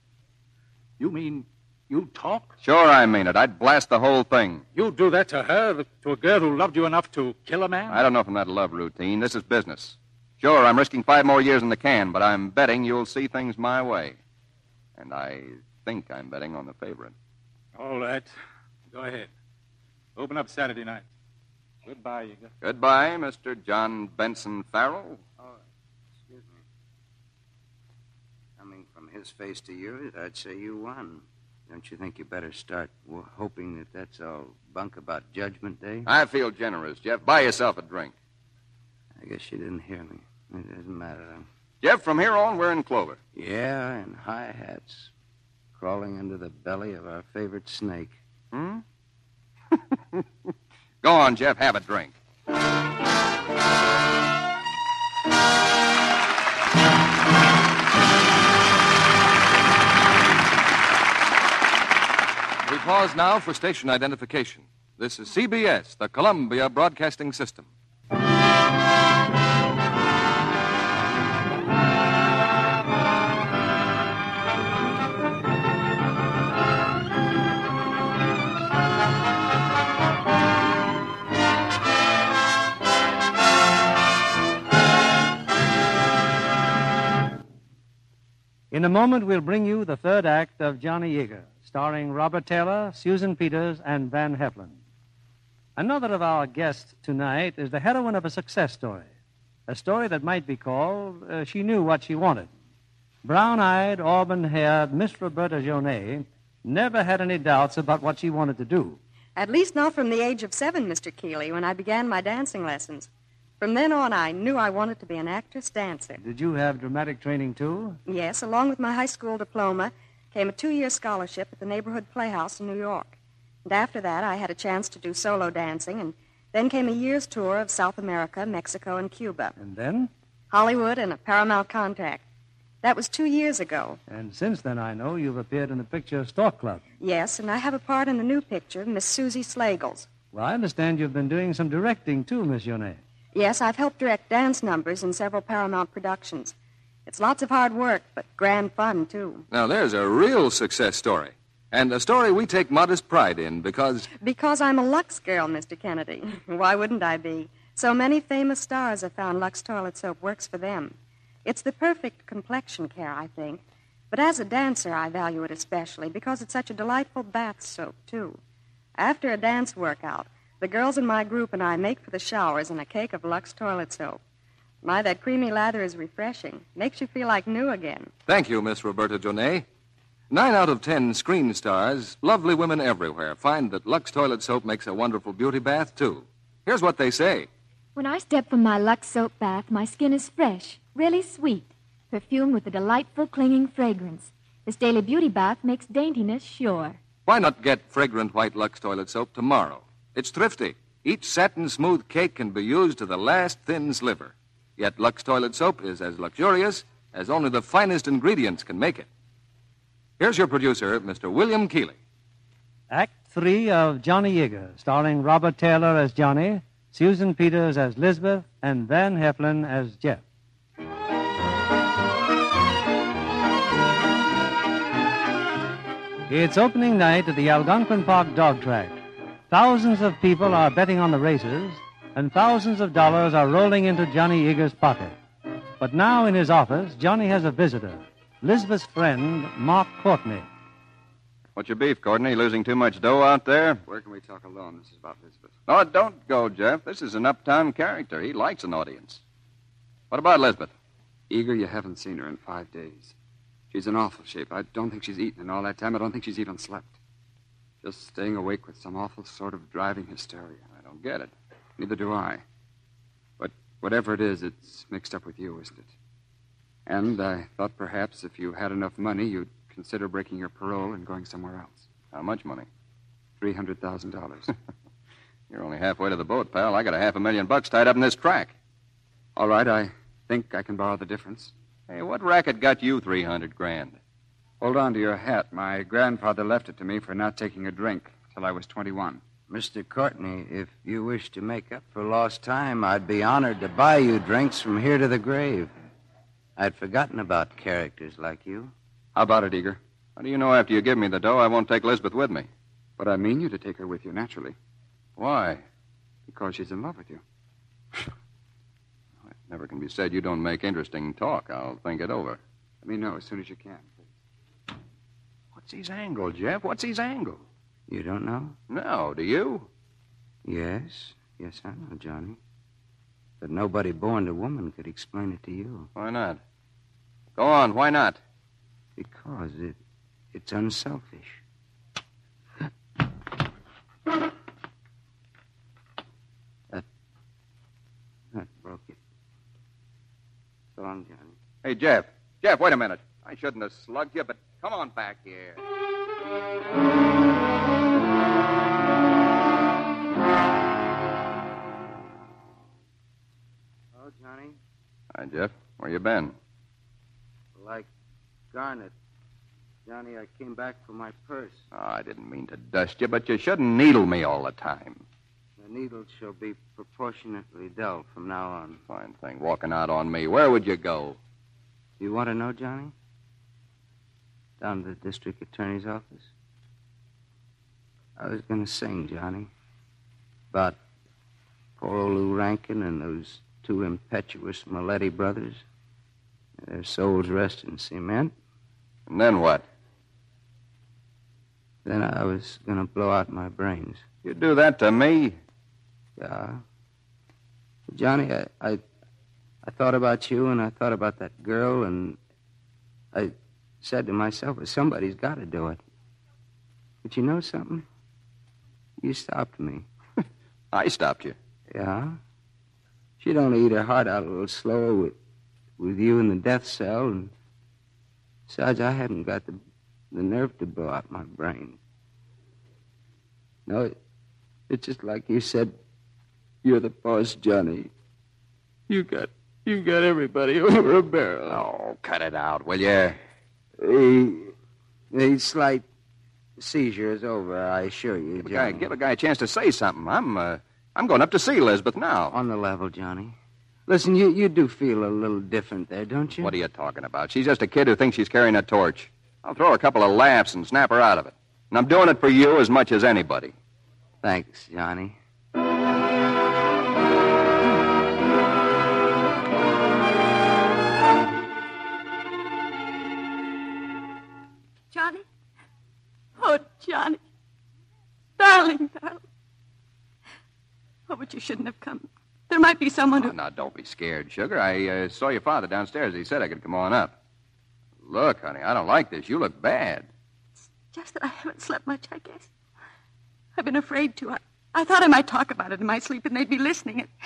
You mean you'd talk? Sure, I mean it. I'd blast the whole thing. You'd do that to her, to a girl who loved you enough to kill a man? I don't know from that love routine. This is business. Sure, I'm risking 5 more years in the can, but I'm betting you'll see things my way. And I think I'm betting on the favorite. All right. Go ahead. Open up Saturday night. Goodbye, Eager. Goodbye, Mr. John Benson Farrell. Oh, excuse me. Coming from his face to yours, I'd say you won. Don't you think you better start hoping that that's all bunk about Judgment Day? I feel generous, Jeff. Buy yourself a drink. I guess you didn't hear me. It doesn't matter. Jeff, from here on, we're in clover. Yeah, and high hats. Crawling into the belly of our favorite snake. Hmm? Go on, Jeff. Have a drink. We pause now for station identification. This is CBS, the Columbia Broadcasting System. In a moment, we'll bring you the third act of Johnny Eager, starring Robert Taylor, Susan Peters, and Van Heflin. Another of our guests tonight is the heroine of a success story, a story that might be called She Knew What She Wanted. Brown-eyed, auburn-haired Miss Roberta Jonet never had any doubts about what she wanted to do. At least not from the age of 7, Mr. Keeley, when I began my dancing lessons. From then on, I knew I wanted to be an actress-dancer. Did you have dramatic training, too? Yes, along with my high school diploma came a 2-year scholarship at the neighborhood playhouse in New York. And after that, I had a chance to do solo dancing, and then came a year's tour of South America, Mexico, and Cuba. And then? Hollywood and a Paramount contract. That was 2 years ago. And since then, I know you've appeared in the picture Stork Club. Yes, and I have a part in the new picture, Miss Susie Slagles. Well, I understand you've been doing some directing, too, Miss Jonet. Yes, I've helped direct dance numbers in several Paramount productions. It's lots of hard work, but grand fun, too. Now, there's a real success story, and a story we take modest pride in because... Because I'm a Lux girl, Mr. Kennedy. Why wouldn't I be? So many famous stars have found Lux toilet soap works for them. It's the perfect complexion care, I think. But as a dancer, I value it especially because it's such a delightful bath soap, too. After a dance workout, the girls in my group and I make for the showers in a cake of Lux toilet soap. My, that creamy lather is refreshing. Makes you feel like new again. Thank you, Miss Roberta Jonet. 9 out of 10 screen stars, lovely women everywhere, find that Lux toilet soap makes a wonderful beauty bath, too. Here's what they say. When I step from my Lux soap bath, my skin is fresh, really sweet, perfumed with a delightful clinging fragrance. This daily beauty bath makes daintiness sure. Why not get fragrant white Lux toilet soap tomorrow? It's thrifty. Each satin smooth cake can be used to the last thin sliver. Yet Lux toilet soap is as luxurious as only the finest ingredients can make it. Here's your producer, Mr. William Keeley. Act 3 of Johnny Eager, starring Robert Taylor as Johnny, Susan Peters as Lisbeth, and Van Heflin as Jeff. It's opening night at the Algonquin Park Dog Track. Thousands of people are betting on the races, and thousands of dollars are rolling into Johnny Eager's pocket. But now in his office, Johnny has a visitor, Lisbeth's friend, Mark Courtney. What's your beef, Courtney? Losing too much dough out there? Where can we talk alone? This is about Elizabeth. Oh, don't go, Jeff. This is an uptown character. He likes an audience. What about Elizabeth? Eager, you haven't seen her in 5 days. She's in awful shape. I don't think she's eaten in all that time. I don't think she's even slept. Just staying awake with some awful sort of driving hysteria. I don't get it. Neither do I. But whatever it is, it's mixed up with you, isn't it? And I thought perhaps if you had enough money, you'd consider breaking your parole and going somewhere else. How much money? $300,000. You're only halfway to the boat, pal. I got $500,000 tied up in this track. All right, I think I can borrow the difference. Hey, what racket got you $300,000? Hold on to your hat. My grandfather left it to me for not taking a drink till I was 21. Mr. Courtney, if you wish to make up for lost time, I'd be honored to buy you drinks from here to the grave. I'd forgotten about characters like you. How about it, Eager? How do you know after you give me the dough I won't take Lisbeth with me? But I mean you to take her with you, naturally. Why? Because she's in love with you. It never can be said you don't make interesting talk. I'll think it over. Let me know as soon as you can. What's his angle, Jeff? What's his angle? You don't know? No, do you? Yes, I know, Johnny. But nobody born to woman could explain it to you. Why not? Go on, why not? Because it's unselfish. That broke it. Hey, Jeff. Jeff, wait a minute. I shouldn't have slugged you, but come on back here. Oh, Johnny? Hi, Jeff. Where you been? Like Garnet. Johnny, I came back for my purse. Oh, I didn't mean to dust you, but you shouldn't needle me all the time. The needles shall be proportionately dull from now on. Fine thing, walking out on me. Where would you go? You want to know, Johnny? Down to the district attorney's office. I was going to sing, Johnny, about poor old Lou Rankin and those two impetuous Maletti brothers. Their souls rest in cement. And then what? Then I was going to blow out my brains. You'd do that to me? Yeah. Johnny, I thought about you, and I thought about that girl, and I said to myself, well, somebody's got to do it. But you know something? You stopped me. I stopped you? Yeah. She'd only eat her heart out a little slower with you in the death cell, and besides, I hadn't got the nerve to blow out my brain. No, it's just like you said, you're the boss, Johnny. You got everybody over a barrel. Oh, cut it out, will you? The slight seizure is over, I assure you, Johnny. Give a guy a chance to say something. I'm going up to see Elizabeth now. On the level, Johnny. Listen, you do feel a little different there, don't you? What are you talking about? She's just a kid who thinks she's carrying a torch. I'll throw a couple of laughs and snap her out of it. And I'm doing it for you as much as anybody. Thanks, Johnny. Johnny? Oh, Johnny. Darling, darling. Oh, but you shouldn't have come. There might be someone who... Oh, now, don't be scared, sugar. I saw your father downstairs. He said I could come on up. Look, honey, I don't like this. You look bad. It's just that I haven't slept much, I guess. I've been afraid to. I thought I might talk about it in my sleep and they'd be listening. And...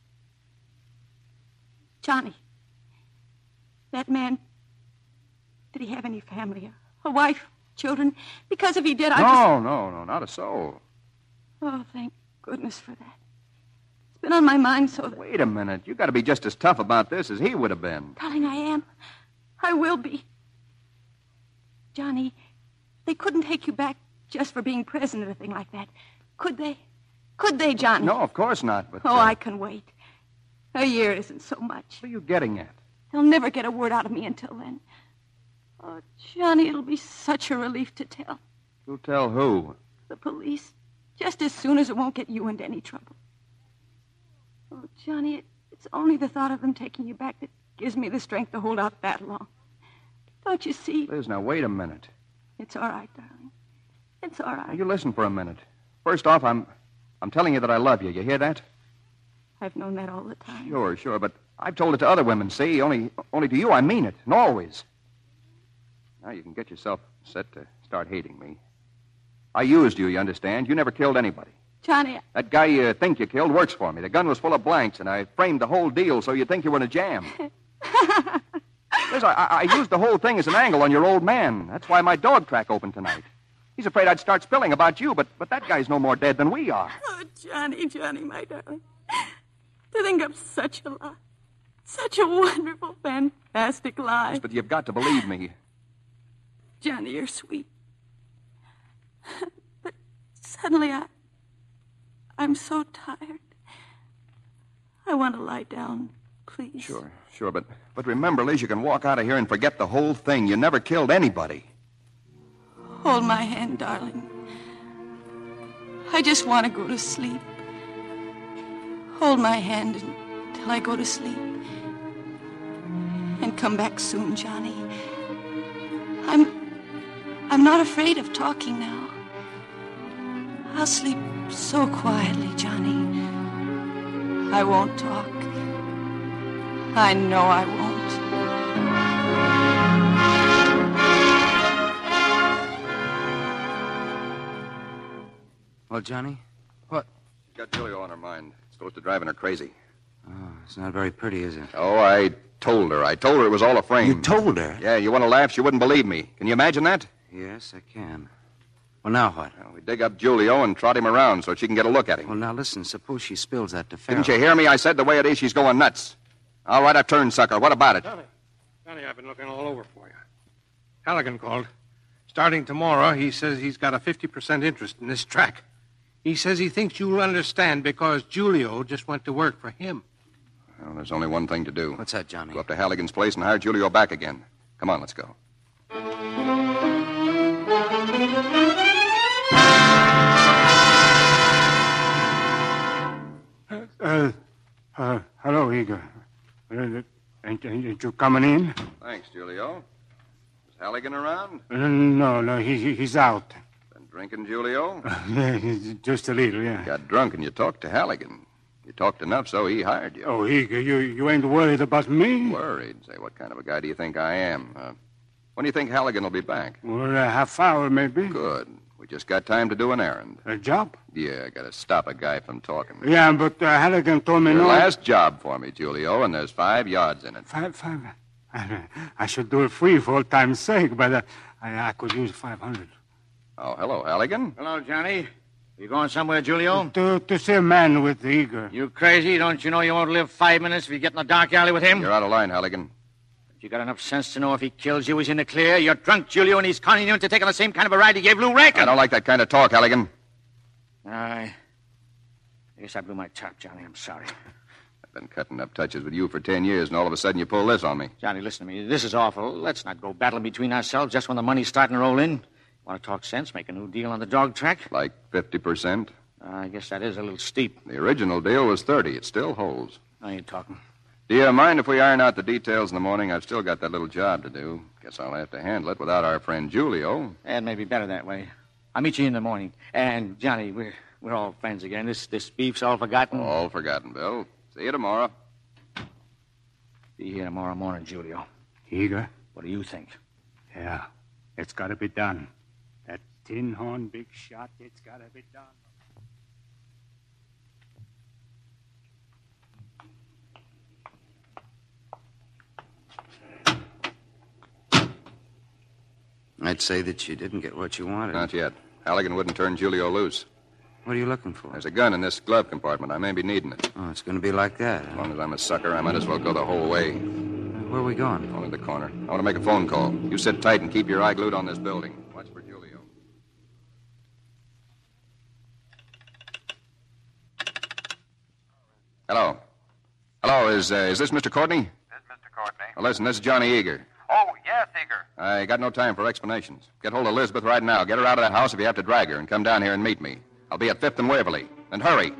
Johnny, that man, did he have any family? A wife, children? Because if he did, No, not a soul. Oh, thank goodness for that. It's been on my mind so that... Wait a minute. You got to be just as tough about this as he would have been. Darling, I am. I will be. Johnny, they couldn't take you back just for being present or anything like that. Could they? Could they, Johnny? No, of course not, but... Oh, I can wait. A year isn't so much. What are you getting at? They'll never get a word out of me until then. Oh, Johnny, it'll be such a relief to tell. You'll tell who? The police. Just as soon as it won't get you into any trouble. Oh, Johnny, it's only the thought of them taking you back that gives me the strength to hold out that long. Don't you see? Liz, now, wait a minute. It's all right, darling. It's all right. Now, you listen for a minute. First off, I'm telling you that I love you. You hear that? I've known that all the time. Sure, but I've told it to other women, see? Only to you, I mean it, and always. Now you can get yourself set to start hating me. I used you understand? You never killed anybody. Johnny... That guy you think you killed works for me. The gun was full of blanks, and I framed the whole deal so you'd think you were in a jam. Liz, I used the whole thing as an angle on your old man. That's why my dog track opened tonight. He's afraid I'd start spilling about you, but that guy's no more dead than we are. Oh, Johnny, my darling. To think of such a lie. Such a wonderful, fantastic lie. Yes, but you've got to believe me. Johnny, you're sweet. But suddenly I'm so tired. I want to lie down, please. Sure, but remember, Liz, you can walk out of here and forget the whole thing. You never killed anybody. Hold my hand, darling. I just want to go to sleep. Hold my hand until I go to sleep. And come back soon, Johnny. I'm not afraid of talking now. I'll sleep so quietly, Johnny. I won't talk. I know I won't. Well, Johnny, what? She's got Julio on her mind. It's close to driving her crazy. Oh, it's not very pretty, is it? Oh, I told her. I told her it was all a frame. You told her? Yeah, you want to laugh? She wouldn't believe me. Can you imagine that? Yes, I can. Well, now what? Well, we dig up Julio and trot him around so she can get a look at him. Well, now listen, suppose she spills that to Farrell. Didn't you hear me? I said the way it is, she's going nuts. All right, I've turned sucker. What about it? Johnny, I've been looking all over for you. Halligan called. Starting tomorrow, he says he's got a 50% interest in this track. He says he thinks you'll understand because Julio just went to work for him. Well, there's only one thing to do. What's that, Johnny? Go up to Halligan's place and hire Julio back again. Come on, let's go. Hello, Eager. Ain't you coming in? Thanks, Julio. Is Halligan around? No, he's out. Been drinking, Julio? Yeah, just a little, yeah. Got drunk and you talked to Halligan. You talked enough, so he hired you. Oh, Eager, you ain't worried about me? Worried? Say, what kind of a guy do you think I am? When do you think Halligan will be back? Well, a half hour, maybe. Good. We just got time to do an errand. A job? Yeah, got to stop a guy from talking. Yeah, but Halligan told me Your no. last job for me, Julio, and there's 5 yards in it. Five? I should do it free for old time's sake, but I could use 500. Oh, hello, Halligan. Hello, Johnny. You going somewhere, Julio? To see a man with Eager. You crazy? Don't you know you won't live 5 minutes if you get in the dark alley with him? You're out of line, Halligan. You got enough sense to know if he kills you, he's in the clear. You're drunk, Julio, and he's conning you into taking the same kind of a ride he gave Lou Rankin. I don't like that kind of talk, Halligan. I guess I blew my top, Johnny. I'm sorry. I've been cutting up touches with you for 10 years, and all of a sudden you pull this on me. Johnny, listen to me. This is awful. Let's not go battling between ourselves just when the money's starting to roll in. Want to talk sense? Make a new deal on the dog track? Like 50%? I guess that is a little steep. The original deal was 30. It still holds. Now you're talking. Do you mind if we iron out the details in the morning? I've still got that little job to do. Guess I'll have to handle it without our friend Julio. It may be better that way. I'll meet you in the morning. And, Johnny, we're all friends again. This beef's all forgotten. All forgotten, Bill. See you tomorrow. Be here tomorrow morning, Julio. Eager? What do you think? Yeah, it's got to be done. That tin horn big shot, it's got to be done. I'd say that you didn't get what you wanted. Not yet. Halligan wouldn't turn Julio loose. What are you looking for? There's a gun in this glove compartment. I may be needing it. Oh, it's going to be like that. As long as I'm a sucker, I might as well go the whole way. Where are we going? Only the corner. I want to make a phone call. You sit tight and keep your eye glued on this building. Watch for Julio. Hello. Hello, is this Mr. Courtney? This is Mr. Courtney. Well, listen, this is Johnny Eager. Oh, yes, Eager. I got no time for explanations. Get hold of Elizabeth right now. Get her out of that house if you have to drag her, and come down here and meet me. I'll be at 5th and Waverly. And hurry.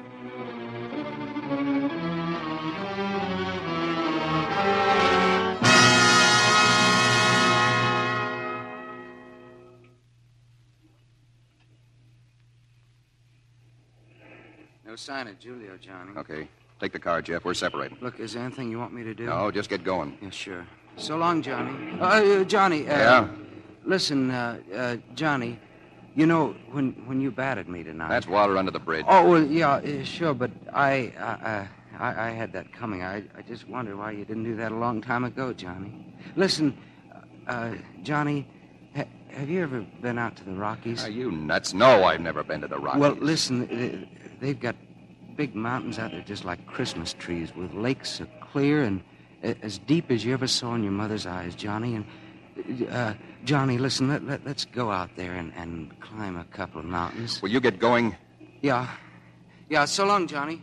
No sign of Julio, Johnny. Okay. Take the car, Jeff. We're separating. Look, is there anything you want me to do? No, just get going. Yeah, sure. So long, Johnny. Johnny. Yeah? Listen, Johnny, you know, when you batted me tonight... That's water under the bridge. Oh, well, yeah, sure, but I had that coming. I just wondered why you didn't do that a long time ago, Johnny. Listen, Johnny, have you ever been out to the Rockies? Are you nuts? No, I've never been to the Rockies. Well, listen, they've got big mountains out there just like Christmas trees with lakes so clear and as deep as you ever saw in your mother's eyes, Johnny. And, Johnny, listen, let's go out there and climb a couple of mountains. Will you get going? Yeah. Yeah, so long, Johnny.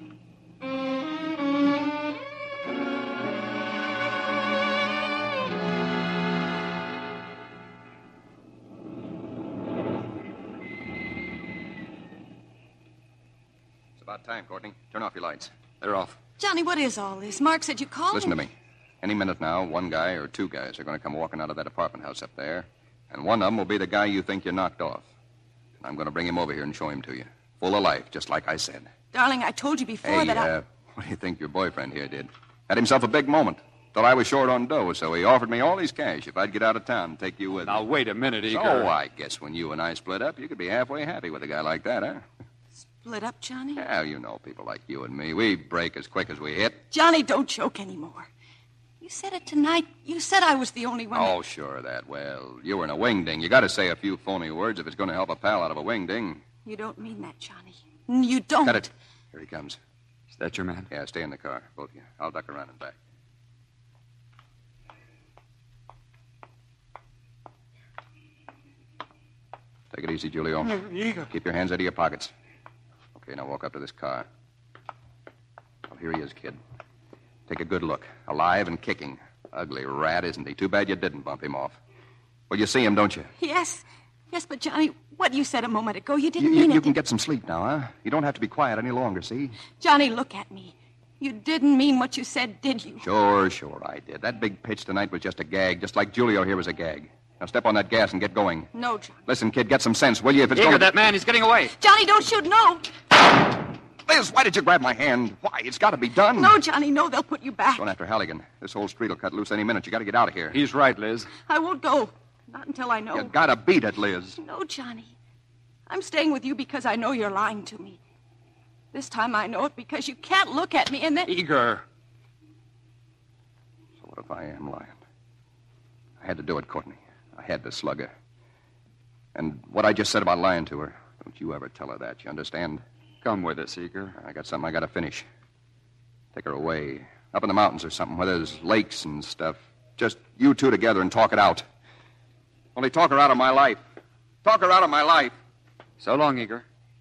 It's about time, Courtney. Turn off your lights. They're off. Johnny, what is all this? Mark said you called Listen him. to me. Any minute now, one guy or 2 guys are going to come walking out of that apartment house up there, and one of them will be the guy you think you knocked off. And I'm going to bring him over here and show him to you. Full of life, just like I said. Darling, I told you before that I... What do you think your boyfriend here did? Had himself a big moment. Thought I was short on dough, so he offered me all his cash if I'd get out of town and take you with me. Now, wait a minute, Eager. So I guess when you and I split up, you could be halfway happy with a guy like that, huh? split up, Johnny? Yeah, you know people like you and me. We break as quick as we hit. Johnny, don't joke anymore. You said it tonight. You said I was the only one. Oh, sure, that. Well, you were in a wingding. You got to say a few phony words if it's going to help a pal out of a wingding. You don't mean that, Johnny. You don't. Cut it. Here he comes. Is that your man? Yeah, stay in the car, both of you. I'll duck around and back. Take it easy, Julio. Keep your hands out of your pockets. Okay, now walk up to this car. Oh, here he is, kid. Take a good look. Alive and kicking. Ugly rat, isn't he? Too bad you didn't bump him off. Well, you see him, don't you? Yes. Yes, but Johnny, what you said a moment ago, you didn't mean it. You can get some sleep now, huh? You don't have to be quiet any longer, see? Johnny, look at me. You didn't mean what you said, did you? Sure, I did. That big pitch tonight was just a gag, just like Julio here was a gag. Now step on that gas and get going. No, Johnny. Listen, kid, get some sense, will you? If it's Eager, going that man, he's getting away. Johnny, don't shoot, no. Liz, why did you grab my hand? Why? It's got to be done. No, Johnny, no, they'll put you back. Going after Halligan. This whole street will cut loose any minute. You got to get out of here. He's right, Liz. I won't go. Not until I know. You got to beat it, Liz. No, Johnny. I'm staying with you because I know you're lying to me. This time I know it because you can't look at me and then... Eager. So what if I am lying? I had to do it, Courtney. I had to slug her. And what I just said about lying to her, don't you ever tell her that, you understand? Come with us, Eager. I got something I got to finish. Take her away. Up in the mountains or something where there's lakes and stuff. Just you two together and talk it out. Only talk her out of my life. Talk her out of my life. So long, Eager.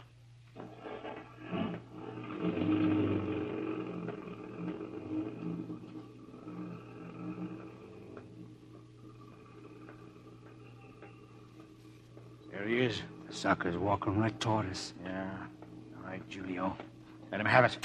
There he is. The sucker's walking right toward us. Yeah. All right, Julio. Let him have it.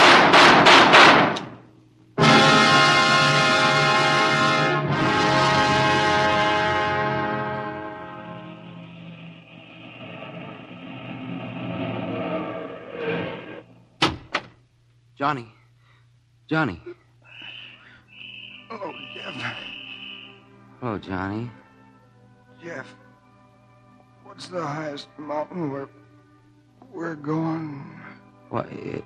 Johnny. Johnny. Oh, Jeff. Hello, Johnny. Jeff. What's the highest mountain we're going? What?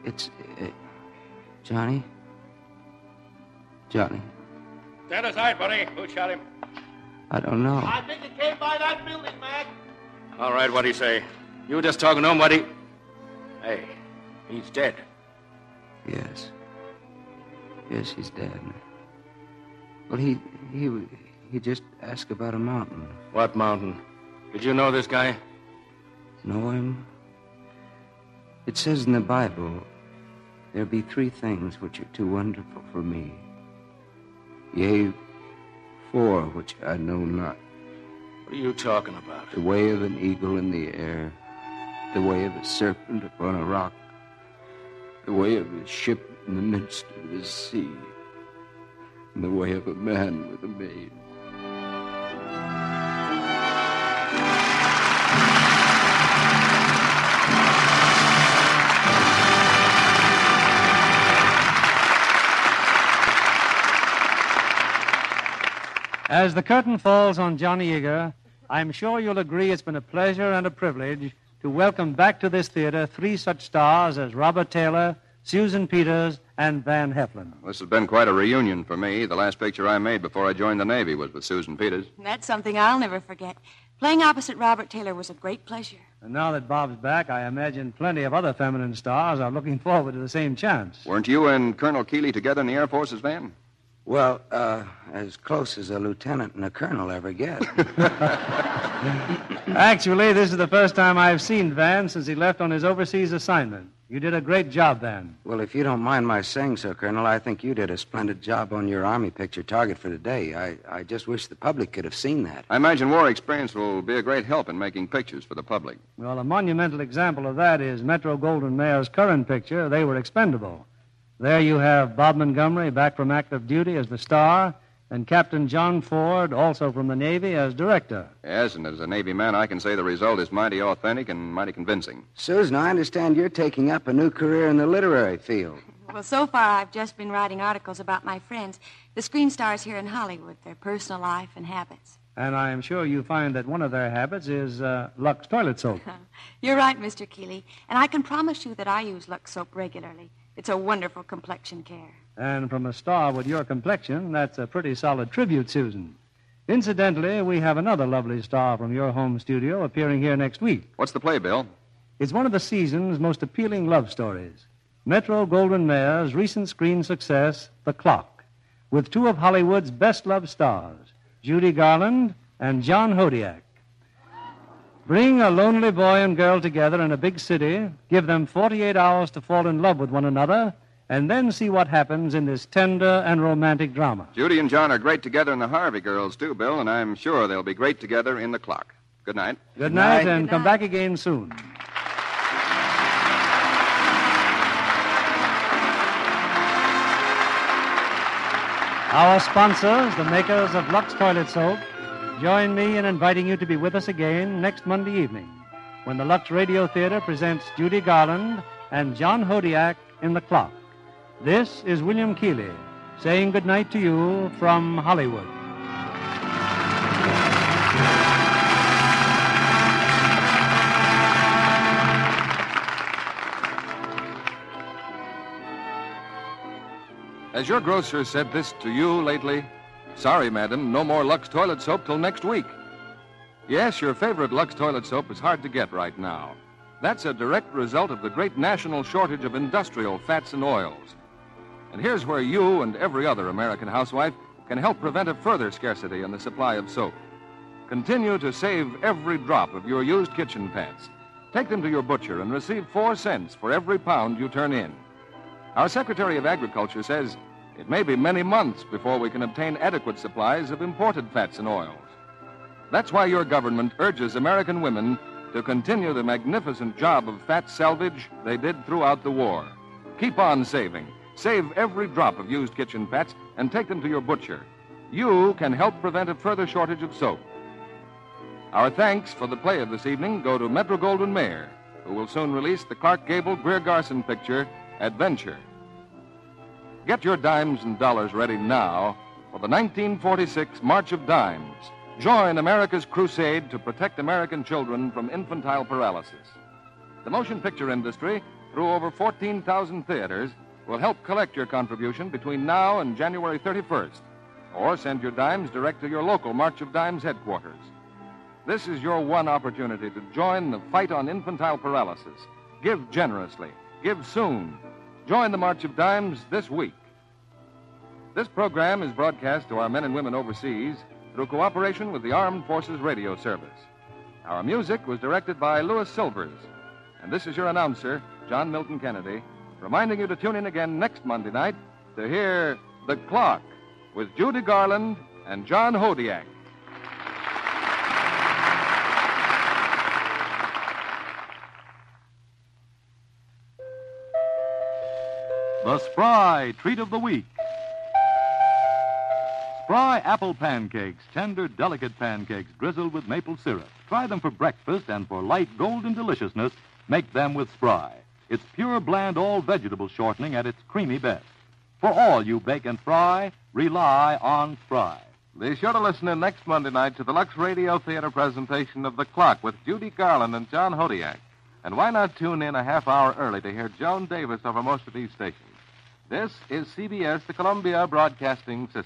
Johnny? Johnny? Stand aside, buddy. Who shot him? I don't know. I think it came by that building, Mac. All right, what'd he say? You were just talking to him, what he... Hey, he's dead. Yes. Yes, he's dead. Well, he just asked about a mountain. What mountain? Did you know this guy? Know him? It says in the Bible, there be 3 things which are too wonderful for me. Yea, 4 which I know not. What are you talking about? The way of an eagle in the air, the way of a serpent upon a rock, the way of a ship in the midst of the sea, and the way of a man with a maid. As the curtain falls on Johnny Eager, I'm sure you'll agree it's been a pleasure and a privilege to welcome back to this theater 3 such stars as Robert Taylor, Susan Peters, and Van Heflin. This has been quite a reunion for me. The last picture I made before I joined the Navy was with Susan Peters. That's something I'll never forget. Playing opposite Robert Taylor was a great pleasure. And now that Bob's back, I imagine plenty of other feminine stars are looking forward to the same chance. Weren't you and Colonel Keeley together in the Air Force's van? Well, as close as a lieutenant and a colonel ever get. Actually, this is the first time I've seen Van since he left on his overseas assignment. You did a great job, Van. Well, if you don't mind my saying so, Colonel, I think you did a splendid job on your Army picture target for today. I just wish the public could have seen that. I imagine war experience will be a great help in making pictures for the public. Well, a monumental example of that is Metro-Goldwyn-Mayer's current picture, They Were Expendable. There you have Bob Montgomery back from active duty as the star, and Captain John Ford, also from the Navy, as director. Yes, and as a Navy man, I can say the result is mighty authentic and mighty convincing. Susan, I understand you're taking up a new career in the literary field. Well, so far I've just been writing articles about my friends, the screen stars here in Hollywood, their personal life and habits. And I'm sure you find that one of their habits is Lux toilet soap. You're right, Mr. Keeley. And I can promise you that I use Lux soap regularly. It's a wonderful complexion care. And from a star with your complexion, that's a pretty solid tribute, Susan. Incidentally, we have another lovely star from your home studio appearing here next week. What's the play, Bill? It's one of the season's most appealing love stories. Metro-Goldwyn-Mayer's recent screen success, The Clock, with two of Hollywood's best-loved stars, Judy Garland and John Hodiak. Bring a lonely boy and girl together in a big city, give them 48 hours to fall in love with one another, and then see what happens in this tender and romantic drama. Judy and John are great together in the Harvey Girls, too, Bill, and I'm sure they'll be great together in The Clock. Good night. Good night, and come back again soon. Our sponsors, the makers of Lux Toilet Soap, join me in inviting you to be with us again next Monday evening when the Lux Radio Theater presents Judy Garland and John Hodiak in The Clock. This is William Keeley saying good night to you from Hollywood. Has your grocer said this to you lately? Sorry, madam, no more Lux toilet soap till next week. Yes, your favorite Lux toilet soap is hard to get right now. That's a direct result of the great national shortage of industrial fats and oils. And here's where you and every other American housewife can help prevent a further scarcity in the supply of soap. Continue to save every drop of your used kitchen pants. Take them to your butcher and receive 4 cents for every pound you turn in. Our Secretary of Agriculture says it may be many months before we can obtain adequate supplies of imported fats and oils. That's why your government urges American women to continue the magnificent job of fat salvage they did throughout the war. Keep on saving. Save every drop of used kitchen fats and take them to your butcher. You can help prevent a further shortage of soap. Our thanks for the play of this evening go to Metro-Goldwyn-Mayer, who will soon release the Clark Gable-Greer Garson picture, Adventure. Get your dimes and dollars ready now for the 1946 March of Dimes. Join America's crusade to protect American children from infantile paralysis. The motion picture industry, through over 14,000 theaters, will help collect your contribution between now and January 31st, or send your dimes direct to your local March of Dimes headquarters. This is your one opportunity to join the fight on infantile paralysis. Give generously. Give soon. Join the March of Dimes this week. This program is broadcast to our men and women overseas through cooperation with the Armed Forces Radio Service. Our music was directed by Louis Silvers. And this is your announcer, John Milton Kennedy, reminding you to tune in again next Monday night to hear The Clock with Judy Garland and John Hodiak. The Spry Treat of the Week. Spry apple pancakes, tender, delicate pancakes drizzled with maple syrup. Try them for breakfast, and for light golden deliciousness, make them with Spry. It's pure, bland, all-vegetable shortening at its creamy best. For all you bake and fry, rely on Spry. Be sure to listen in next Monday night to the Lux Radio Theater presentation of The Clock with Judy Garland and John Hodiak. And why not tune in a half hour early to hear Joan Davis over most of these stations? This is CBS, the Columbia Broadcasting System.